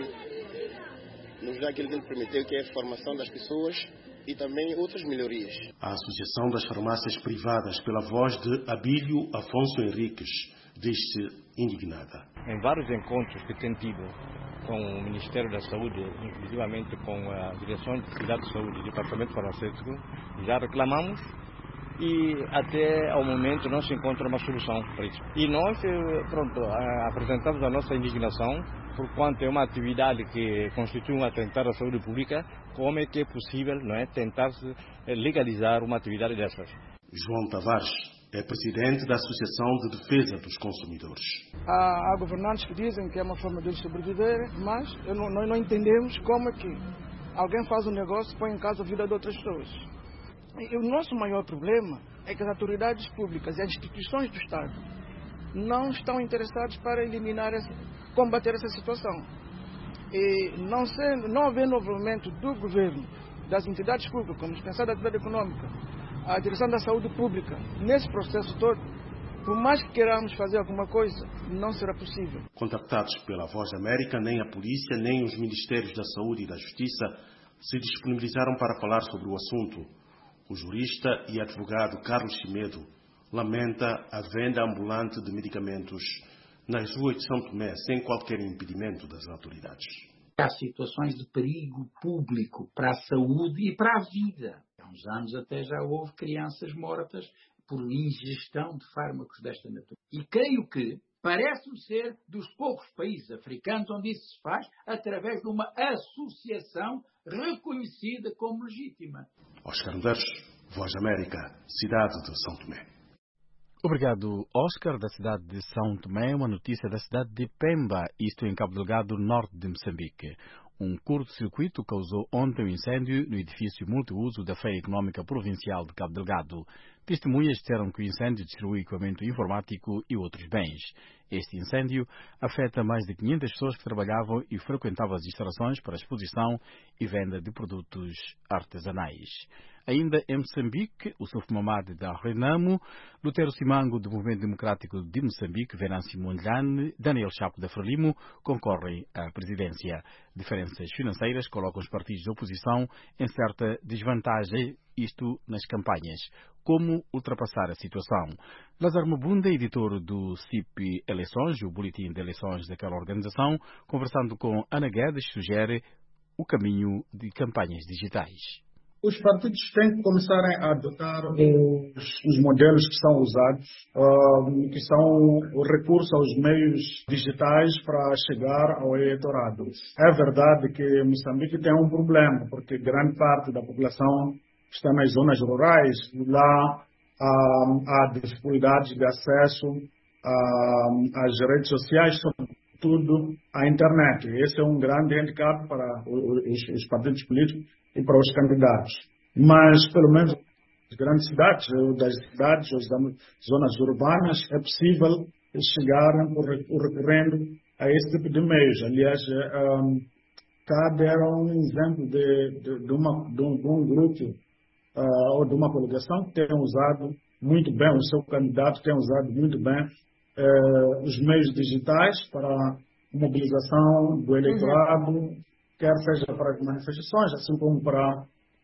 nos dar aquilo que ele prometeu, que é a formação das pessoas e também outras melhorias. A Associação das Farmácias Privadas, pela voz de Abílio Afonso Henriques, diz-se indignada. Em vários encontros que tem tido com o Ministério da Saúde, inclusivamente com a Direção de Cuidado de Saúde e Departamento Farmacêutico, já reclamamos e até ao momento não se encontra uma solução para isso. E nós, pronto, apresentamos a nossa indignação por quanto é uma atividade que constitui um atentado à saúde pública. Como é que é possível, não é, tentar-se legalizar uma atividade dessas? João Tavares é presidente da Associação de Defesa dos Consumidores. Há, há governantes que dizem que é uma forma de sobreviver, mas eu não, nós não entendemos como é que alguém faz um negócio e põe em causa a vida de outras pessoas. E o nosso maior problema é que as autoridades públicas e as instituições do Estado não estão interessadas para eliminar, essa, combater essa situação. E não, sendo, não havendo envolvimento do governo, das entidades públicas, como dispensar da atividade econômica, a direção da saúde pública, nesse processo todo, por mais que queiramos fazer alguma coisa, não será possível. Contactados pela Voz da América, nem a polícia, nem os Ministérios da Saúde e da Justiça se disponibilizaram para falar sobre o assunto. O jurista e advogado Carlos Chimedo lamenta a venda ambulante de medicamentos nas ruas de São Tomé, sem qualquer impedimento das autoridades. Há situações de perigo público para a saúde e para a vida. Há uns anos até já houve crianças mortas por ingestão de fármacos desta natureza. E creio que parece-me ser dos poucos países africanos onde isso se faz através de uma associação reconhecida como legítima. Oscar Medeiros, Voz da América, cidade de São Tomé. Obrigado, Oscar, da cidade de São Tomé. Uma notícia da cidade de Pemba, isto em Cabo Delgado, norte de Moçambique. Um curto-circuito causou ontem um incêndio no edifício multiuso da Feira Económica Provincial de Cabo Delgado. Testemunhas disseram que o incêndio destruiu equipamento informático e outros bens. Este incêndio afeta mais de quinhentas pessoas que trabalhavam e frequentavam as instalações para exposição e venda de produtos artesanais. Ainda em Moçambique, o Suf Mamad da Renamo, Lutero Simango do Movimento Democrático de Moçambique, Venâncio Mondlane, Daniel Chapo da Frelimo concorrem à presidência. Diferenças financeiras colocam os partidos de oposição em certa desvantagem, isto nas campanhas. Como ultrapassar a situação? Lázaro Mabunda, editor do C I P Eleições, o boletim de eleições daquela organização, conversando com Ana Guedes, sugere o caminho de campanhas digitais. Os partidos têm que começar a adotar os, os modelos que são usados, uh, que são o recurso aos meios digitais para chegar ao eleitorado. É verdade que Moçambique tem um problema, porque grande parte da população está nas zonas rurais, e lá uh, há dificuldades de acesso uh, às redes sociais, sobretudo à internet. Esse é um grande handicap para os, os partidos políticos e para os candidatos. Mas, pelo menos, nas grandes cidades, das cidades, ou das zonas urbanas, é possível chegar recorrendo a esse tipo de meios. Aliás, um, cá deram um exemplo de, de, de, uma, de, um, de um grupo uh, ou de uma coligação que tem usado muito bem, o seu candidato tem usado muito bem uh, os meios digitais para a mobilização do eleitorado, uhum. quer seja para as manifestações, assim como para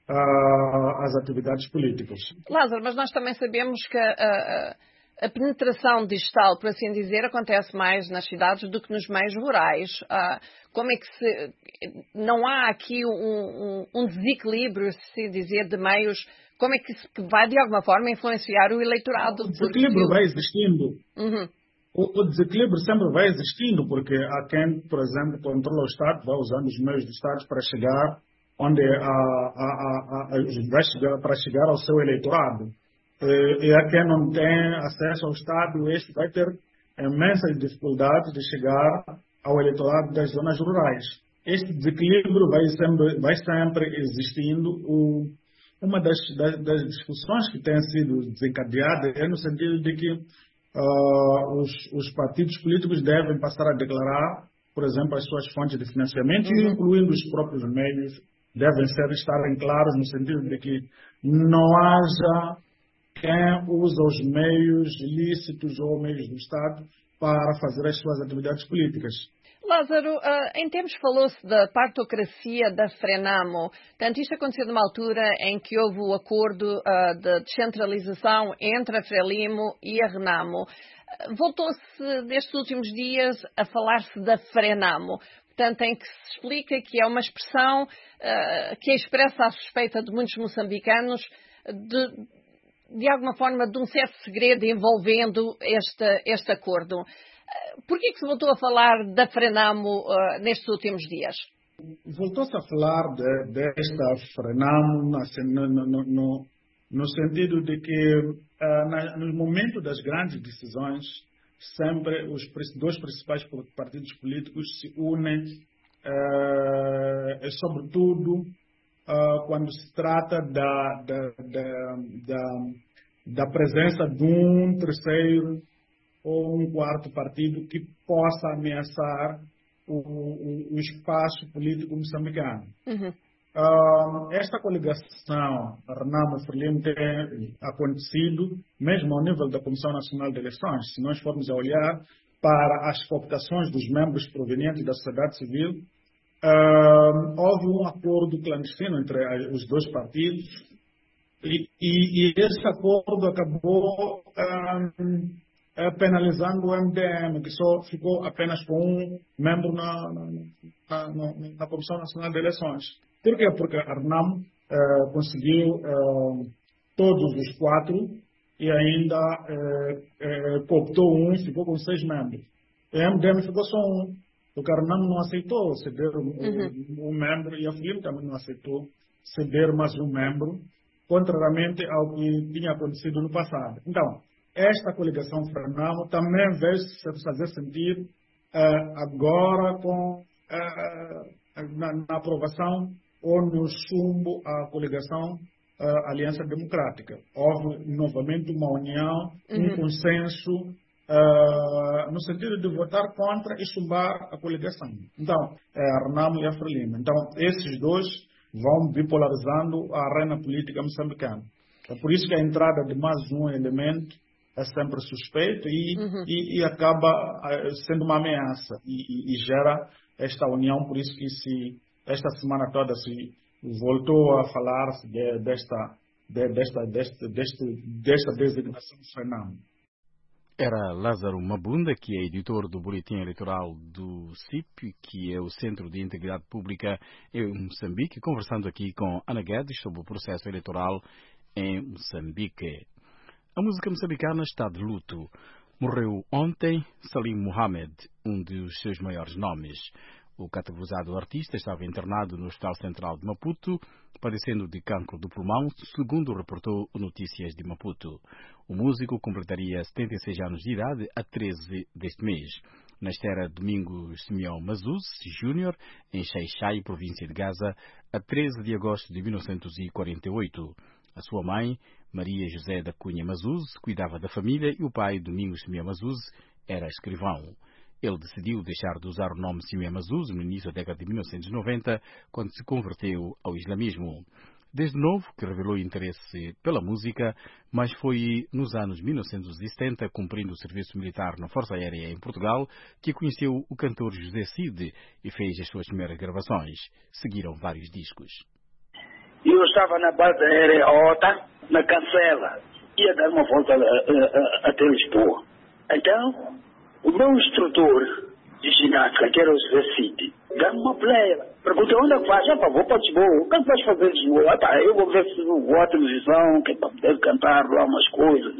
uh, as atividades políticas. Lázaro, mas nós também sabemos que a, a, a penetração digital, por assim dizer, acontece mais nas cidades do que nos meios rurais. Uh, como é que se... Não há aqui um, um, um desequilíbrio, se dizer, de meios. Como é que, se, que vai, de alguma forma, influenciar o eleitorado? O desequilíbrio vai existindo. Uhum. O, o desequilíbrio sempre vai existindo, porque há quem, por exemplo, controla o Estado, vai usando os meios do Estado para chegar onde a, a, a, a, vai chegar, para chegar ao seu eleitorado. E, e há quem não tem acesso ao Estado, este vai ter imensas dificuldades de chegar ao eleitorado das zonas rurais. Este desequilíbrio vai sempre, vai sempre existindo. O, uma das, das, das discussões que tem sido desencadeada é no sentido de que Uh, os, os partidos políticos devem passar a declarar, por exemplo, as suas fontes de financiamento, uhum. incluindo os próprios meios, devem ser, estarem claros no sentido de que não haja quem usa os meios lícitos ou meios do Estado para fazer as suas atividades políticas. Lázaro, uh, em tempos falou-se da partocracia da Frenamo. Portanto, isto aconteceu numa altura em que houve o acordo uh, de descentralização entre a Frelimo e a Renamo. Uh, voltou-se, nestes últimos dias, a falar-se da Frenamo. Portanto, em que se explica que é uma expressão uh, que expressa a suspeita de muitos moçambicanos de, de alguma forma, de um certo segredo envolvendo este, este acordo. Por que se voltou a falar da Frenamo uh, nestes últimos dias? Voltou-se a falar de, desta Frenamo no, no, no, no sentido de que uh, na, no momento das grandes decisões, sempre os dois principais partidos políticos se unem, uh, e sobretudo uh, quando se trata da, da, da, da, da presença de um terceiro ou um quarto partido que possa ameaçar o, o, o espaço político moçambicano. Uhum. Uh, esta coligação Renamo e Frelimo tem acontecido mesmo ao nível da Comissão Nacional de Eleições. Se nós formos a olhar para as cooptações dos membros provenientes da sociedade civil, uh, houve um acordo clandestino entre os dois partidos e, e, e esse acordo acabou uh, penalizando o M D M, que só ficou apenas com um membro na, na, na, na Comissão Nacional de Eleições. Por quê? Porque a Renamo eh, conseguiu eh, todos os quatro e ainda eh, eh, cooptou um e ficou com seis membros. O M D M ficou só um, porque a Renamo não aceitou ceder um, uhum. um membro e a Frelimo também não aceitou ceder mais um membro, contrariamente ao que tinha acontecido no passado. Então, esta coligação Frenamo também veio se fazer sentir uh, agora com, uh, na, na aprovação ou no chumbo à coligação uh, Aliança Democrática. Houve novamente uma união, uhum. um consenso uh, no sentido de votar contra e chumbar a coligação. Então, é a Renamo e a Frelimo. Então, esses dois vão bipolarizando a arena política moçambicana. É por isso que a entrada de mais um elemento é sempre suspeito e, uhum. e, e acaba sendo uma ameaça e, e, e gera esta união. Por isso que se, esta semana toda se voltou a falar-se de, desta, de, desta, desta, desta, desta designação do Renamo. Era Lázaro Mabunda, que é editor do Boletim Eleitoral do C I P, que é o Centro de Integridade Pública em Moçambique, conversando aqui com Ana Guedes sobre o processo eleitoral em Moçambique. A música moçambicana está de luto. Morreu ontem Salim Mohamed, um dos seus maiores nomes. O categorizado artista estava internado no Hospital Central de Maputo, padecendo de cancro do pulmão, segundo reportou o Notícias de Maputo. O músico completaria setenta e seis anos de idade a treze deste mês. Nascera Domingos Simeão Mazuz Júnior, em Xai-Xai, província de Gaza, a treze de agosto de mil novecentos e quarenta e oito. A sua mãe, Maria José da Cunha Mazuz, cuidava da família e o pai, Domingos Simeão Mazuz, era escrivão. Ele decidiu deixar de usar o nome Simeão Mazuz no início da década de mil novecentos e noventa, quando se converteu ao islamismo. Desde novo que revelou interesse pela música, mas foi nos anos mil novecentos e setenta, cumprindo o serviço militar na Força Aérea em Portugal, que conheceu o cantor José Cid e fez as suas primeiras gravações. Seguiram vários discos. Eu estava na base aérea OTA, na Cancela, ia dar uma volta até Lisboa. Então, o meu instrutor de ginástica, que era o José Cid, dá-me uma pleia. Pergunta onde é que vais? Ah, pá, vou para Lisboa. O que é que vais fazer em Lisboa? Ah, pá, eu vou ver se vou à televisão, que é para poder cantar lá umas coisas,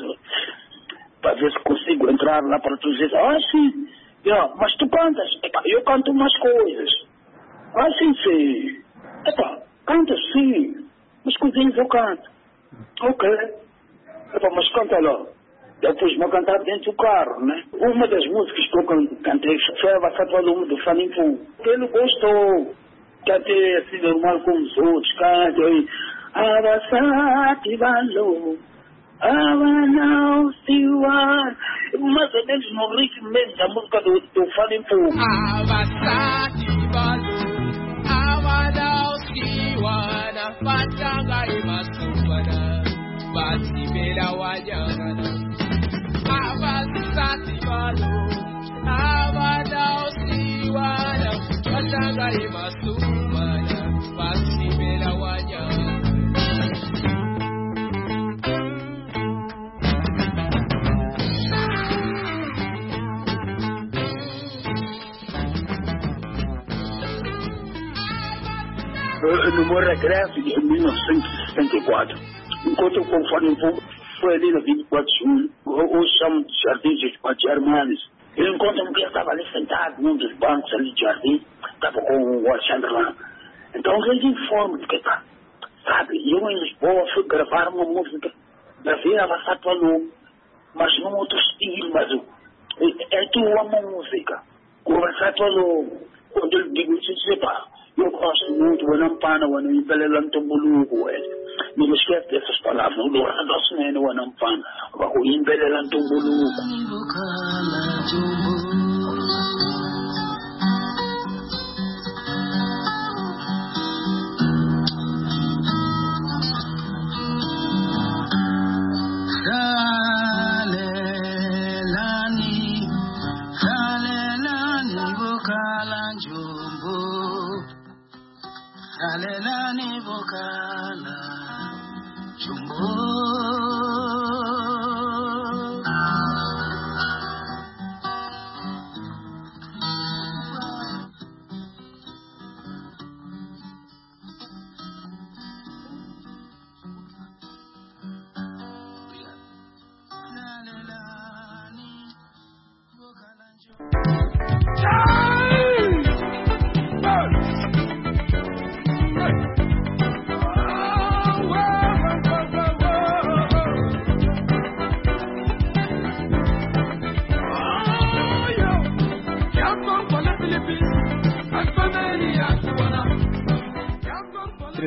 para ver se consigo entrar lá para tu dizer, ah, sim, eu, mas tu cantas? Epá, eu canto umas coisas. Ah, sim, sim. Epá, canta sim, mas coisinhas eu canto. Ok. Epá, mas canta lá. Eu pus-me a cantar dentro do carro, né? Uma das músicas que eu cantei foi a Bassata do do Fanimpu. Ele gostou. Cantei assim normal como os outros. Cantei. Abassati Balo. Abanau Siwar. Mais ou menos no ritmo mesmo da música do, do Fanimpu. Abassati Balo. Abanau Siwar. Pachanga e Masubana. Batibela Wajana. Abasati Balo, Abadao Siwana, Pachanga e Masumana, Basibela Wanya. No meu regresso de mil novecentos e sessenta e quatro, enquanto eu conforme um pouco, foi ali na vinte e quatro de julho, hoje chamo de Jardim de Armanes. Eu encontro-me que eu estava ali sentado num dos bancos ali de jardim, estava com o Alexandre lá. Então eles informam de que tá, sabe, eu em Lisboa fui gravar uma música, gravei a Vassato Alô, mas num outro estilo, mas é tua música, o Vassato Alô. Quando eu digo isso, eu pá, eu gosto muito, o Anampana, o Anampana, não me esquece dessas palavras, o Doradosmene, o Anampana, o Imbelelantumbulu. Alelani Bokala Jumbo.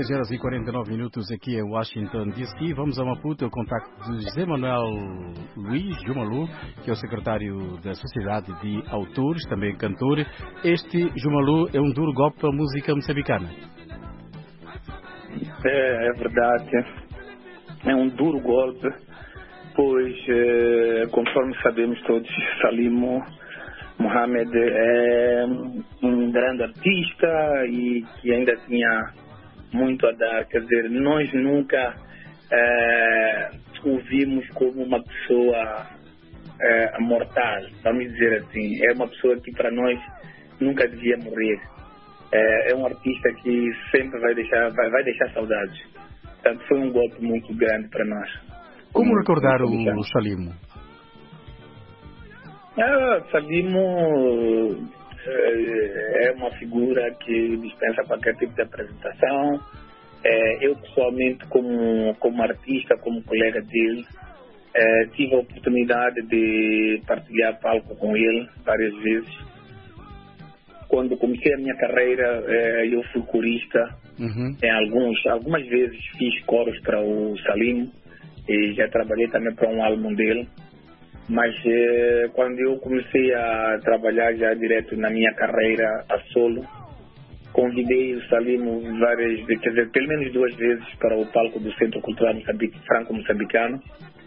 dez horas e quarenta e nove minutos aqui em Washington, D C. Vamos a Maputo, o contacto de José Manuel Luís Jumalu, que é o secretário da Sociedade de Autores, também cantor. Este, Jumalu, é um duro golpe para a música moçambicana. É, é verdade. É um duro golpe, pois, eh, conforme sabemos todos, Salim Mohamed é um grande artista e que ainda tinha muito a dar. Quer dizer, nós nunca é, o vimos como uma pessoa é, mortal, vamos dizer assim. É uma pessoa que para nós nunca devia morrer. É, é um artista que sempre vai deixar, vai, vai deixar saudades. Portanto, foi um golpe muito grande para nós. Como muito, recordar muito o, o Salimo? Ah, Salimo é uma figura que dispensa qualquer tipo de apresentação. É, eu pessoalmente, como, como artista, como colega dele, é, tive a oportunidade de partilhar palco com ele várias vezes. Quando comecei a minha carreira, é, eu fui corista. Uhum. Em alguns, algumas vezes fiz coros para o Salimo e já trabalhei também para um álbum dele. Mas eh, quando eu comecei a trabalhar já direto na minha carreira a solo, convidei o Salimo várias vezes, quer dizer, pelo menos duas vezes para o palco do Centro Cultural Moçambique, Franco-Moçambicano,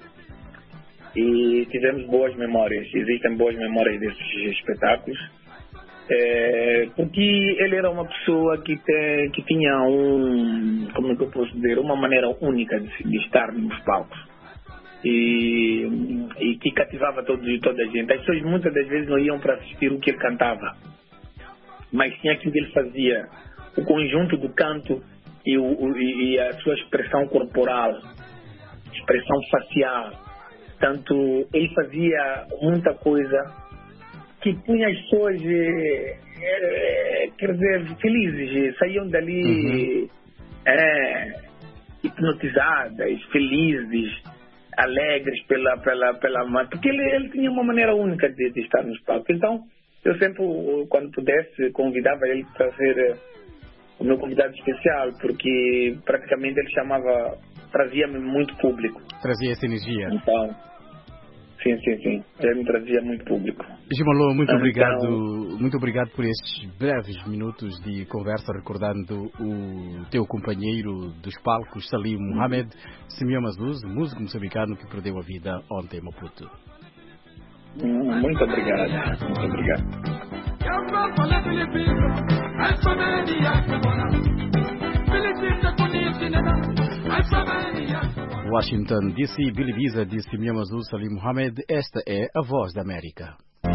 e tivemos boas memórias, existem boas memórias desses espetáculos, é, porque ele era uma pessoa que, te, que tinha um, como é que eu posso dizer, uma maneira única de, de estar nos palcos. E, e que cativava todo, toda a gente. As pessoas muitas das vezes não iam para assistir o que ele cantava, mas tinha aquilo que ele fazia, o conjunto do canto e, o, e a sua expressão corporal, expressão facial. Tanto ele fazia muita coisa que punha as pessoas, é, quer dizer, felizes, saíam dali uhum. é, hipnotizadas, felizes, alegres pela, pela, pela... Porque ele, ele tinha uma maneira única de, de estar nos palcos. Então, eu sempre, quando pudesse, convidava ele para ser o meu convidado especial, porque praticamente ele chamava, trazia-me muito público. Trazia essa energia. Então, sim, sim, sim. Ele me trazia muito público. Jumalu, muito então, obrigado, muito obrigado por estes breves minutos de conversa, recordando o teu companheiro dos palcos, Salim Mohamed, Simeão Mazuz, músico moçambicano que perdeu a vida ontem em Maputo. Muito obrigado, muito obrigado. Washington, D C, Billy Visa, de Simeão Mazuz, Salim Mohamed, esta é a Voz da América.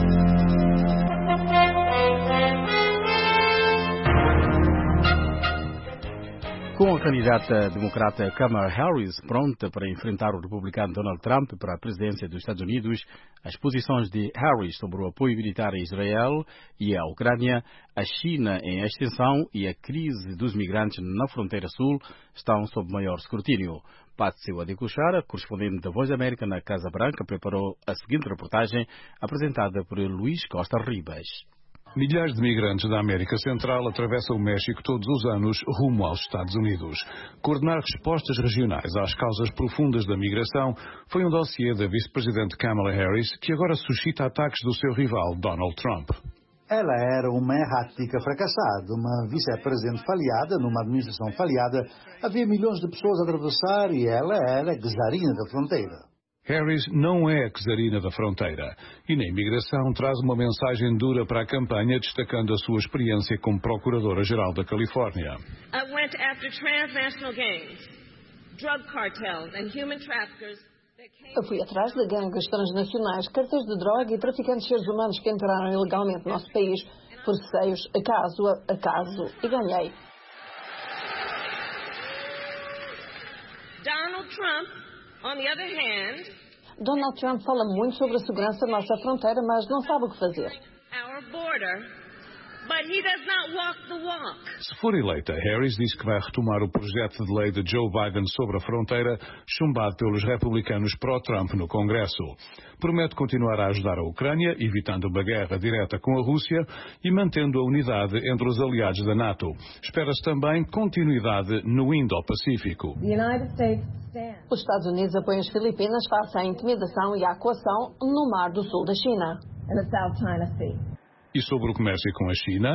Com a candidata democrata Kamala Harris pronta para enfrentar o republicano Donald Trump para a presidência dos Estados Unidos, as posições de Harris sobre o apoio militar a Israel e à Ucrânia, a China em extensão e a crise dos migrantes na fronteira sul estão sob maior escrutínio. Patsy Wadikushara, correspondente da Voz da América na Casa Branca, preparou a seguinte reportagem apresentada por Luís Costa Ribas. Milhares de migrantes da América Central atravessam o México todos os anos rumo aos Estados Unidos. Coordenar respostas regionais às causas profundas da migração foi um dossiê da vice-presidente Kamala Harris, que agora suscita ataques do seu rival Donald Trump. Ela era uma errática fracassada, uma vice-presidente falhada, numa administração falhada. Havia milhões de pessoas a atravessar e ela era a czarina da fronteira. Harris não é a czarina da fronteira e na imigração traz uma mensagem dura para a campanha, destacando a sua experiência como Procuradora-Geral da Califórnia. I went after transnational gangs, drug cartels and human traffickers. Eu fui atrás de gangues transnacionais, cartéis de droga e traficantes de seres humanos que entraram ilegalmente no nosso país por seceios, acaso a acaso, e ganhei. Donald Trump, on the other hand, Donald Trump fala muito sobre a segurança da nossa fronteira, mas não sabe o que fazer. Our border but he does not walk the walk. Se for eleita, Harris diz que vai retomar o projeto de lei de Joe Biden sobre a fronteira, chumbado pelos republicanos pró-Trump no Congresso. Promete continuar a ajudar a Ucrânia, evitando uma guerra direta com a Rússia e mantendo a unidade entre os aliados da NATO. Espera-se também continuidade no Indo-Pacífico. Os Estados Unidos apoiam as Filipinas face à intimidação e à coação no Mar do Sul da China. E sobre o comércio com a China?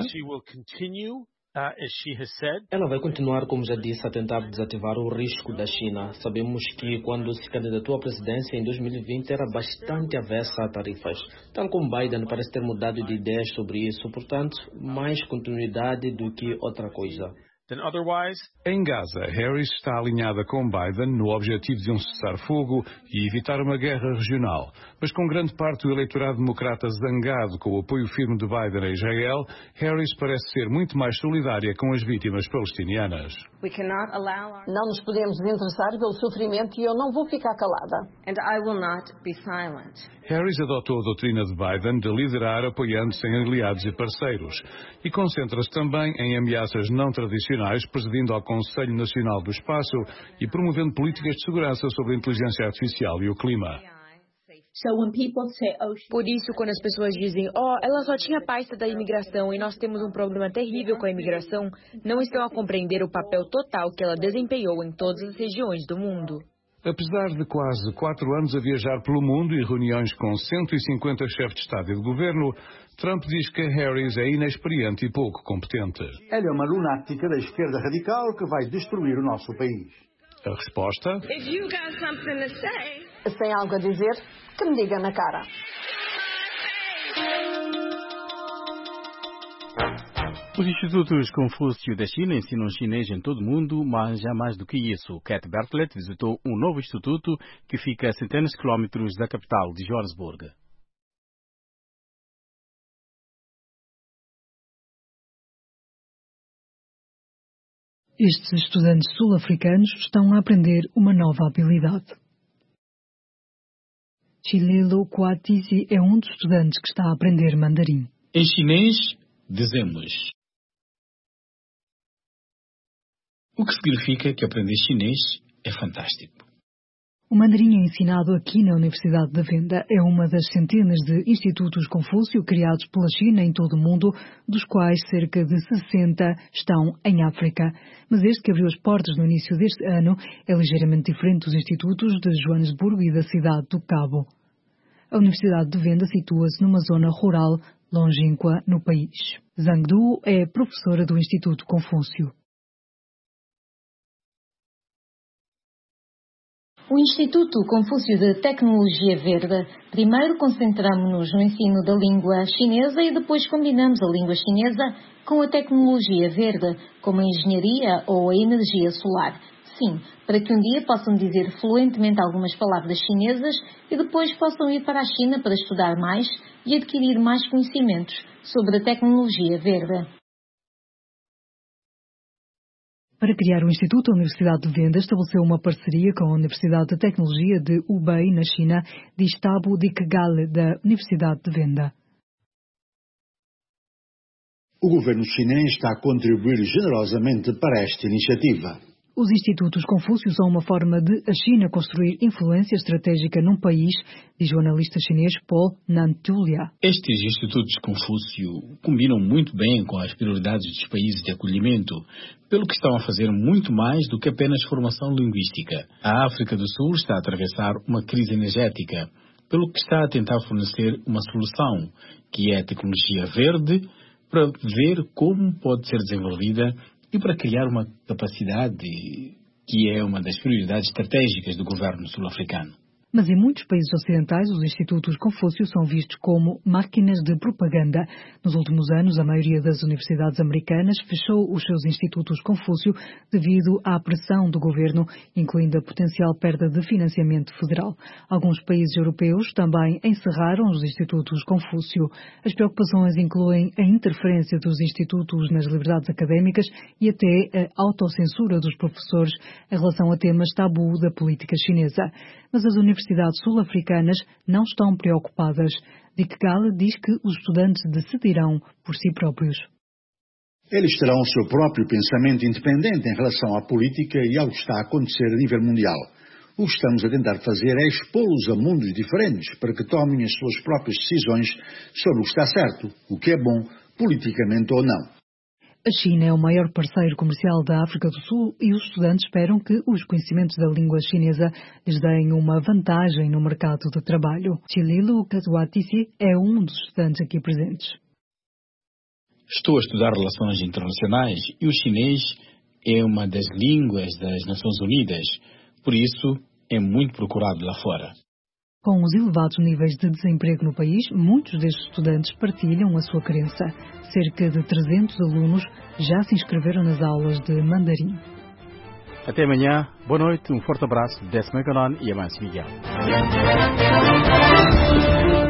Ela vai continuar, como já disse, a tentar desativar o risco da China. Sabemos que quando se candidatou à presidência em dois mil e vinte era bastante avessa a tarifas. Tal como Biden parece ter mudado de ideias sobre isso, portanto, mais continuidade do que outra coisa. Em Gaza, Harris está alinhada com Biden no objetivo de um cessar-fogo e evitar uma guerra regional. Mas com grande parte do eleitorado democrata zangado com o apoio firme de Biden a Israel, Harris parece ser muito mais solidária com as vítimas palestinianas. Não nos podemos desinteressar pelo sofrimento e eu não vou ficar calada. Harris adotou a doutrina de Biden de liderar apoiando-se em aliados e parceiros e concentra-se também em ameaças não tradicionais, presidindo ao Conselho Nacional do Espaço e promovendo políticas de segurança sobre a inteligência artificial e o clima. Por isso, quando as pessoas dizem, oh, ela só tinha pasta da imigração e nós temos um problema terrível com a imigração, não estão a compreender o papel total que ela desempenhou em todas as regiões do mundo. Apesar de quase quatro anos a viajar pelo mundo e reuniões com cento e cinquenta chefes de Estado e de Governo, Trump diz que Harris é inexperiente e pouco competente. Ela é uma lunática da esquerda radical que vai destruir o nosso país. A resposta? Se tem algo a dizer, que me diga na cara. Os institutos Confúcio da China ensinam chinês em todo o mundo, mas já mais do que isso. Kat Bartlett visitou um novo instituto que fica a centenas de quilómetros da capital de Johannesburg. Estes estudantes sul-africanos estão a aprender uma nova habilidade. Chilelo Coatizi é um dos estudantes que está a aprender mandarim. Em chinês, dizemos o que significa que aprender chinês é fantástico. O mandarim é ensinado aqui na Universidade da Venda. É uma das centenas de institutos Confúcio criados pela China em todo o mundo, dos quais cerca de sessenta estão em África. Mas este que abriu as portas no início deste ano é ligeiramente diferente dos institutos de Joanesburgo e da cidade do Cabo. A Universidade de Venda situa-se numa zona rural longínqua no país. Zhang Du é professora do Instituto Confúcio. O Instituto Confúcio de Tecnologia Verde. Primeiro concentramos-nos no ensino da língua chinesa e depois combinamos a língua chinesa com a tecnologia verde, como a engenharia ou a energia solar. Sim, para que um dia possam dizer fluentemente algumas palavras chinesas e depois possam ir para a China para estudar mais e adquirir mais conhecimentos sobre a tecnologia verde. Para criar o Instituto, a Universidade de Venda estabeleceu uma parceria com a Universidade de Tecnologia de Hubei, na China, diz Thabo Dikgale, da Universidade de Venda. O governo chinês está a contribuir generosamente para esta iniciativa. Os institutos Confúcio são uma forma de a China construir influência estratégica num país, diz o analista chinês Paul Nantulia. Estes institutos Confúcio combinam muito bem com as prioridades dos países de acolhimento, pelo que estão a fazer muito mais do que apenas formação linguística. A África do Sul está a atravessar uma crise energética, pelo que está a tentar fornecer uma solução, que é a tecnologia verde, para ver como pode ser desenvolvida e para criar uma capacidade que é uma das prioridades estratégicas do governo sul-africano. Mas em muitos países ocidentais, os institutos Confúcio são vistos como máquinas de propaganda. Nos últimos anos, a maioria das universidades americanas fechou os seus institutos Confúcio devido à pressão do governo, incluindo a potencial perda de financiamento federal. Alguns países europeus também encerraram os institutos Confúcio. As preocupações incluem a interferência dos institutos nas liberdades académicas e até a autocensura dos professores em relação a temas tabu da política chinesa. Mas as universidades sul-africanas não estão preocupadas. Dikgale diz que os estudantes decidirão por si próprios. Eles terão o seu próprio pensamento independente em relação à política e ao que está a acontecer a nível mundial. O que estamos a tentar fazer é expô-los a mundos diferentes para que tomem as suas próprias decisões sobre o que está certo, o que é bom, politicamente ou não. A China é o maior parceiro comercial da África do Sul e os estudantes esperam que os conhecimentos da língua chinesa lhes deem uma vantagem no mercado de trabalho. Chililu Katwatisi é um dos estudantes aqui presentes. Estou a estudar relações internacionais e o chinês é uma das línguas das Nações Unidas, por isso é muito procurado lá fora. Com os elevados níveis de desemprego no país, muitos destes estudantes partilham a sua crença. Cerca de trezentos alunos já se inscreveram nas aulas de mandarim. Até amanhã, boa noite, um forte abraço, Décimo Econon e Amancio Miguel.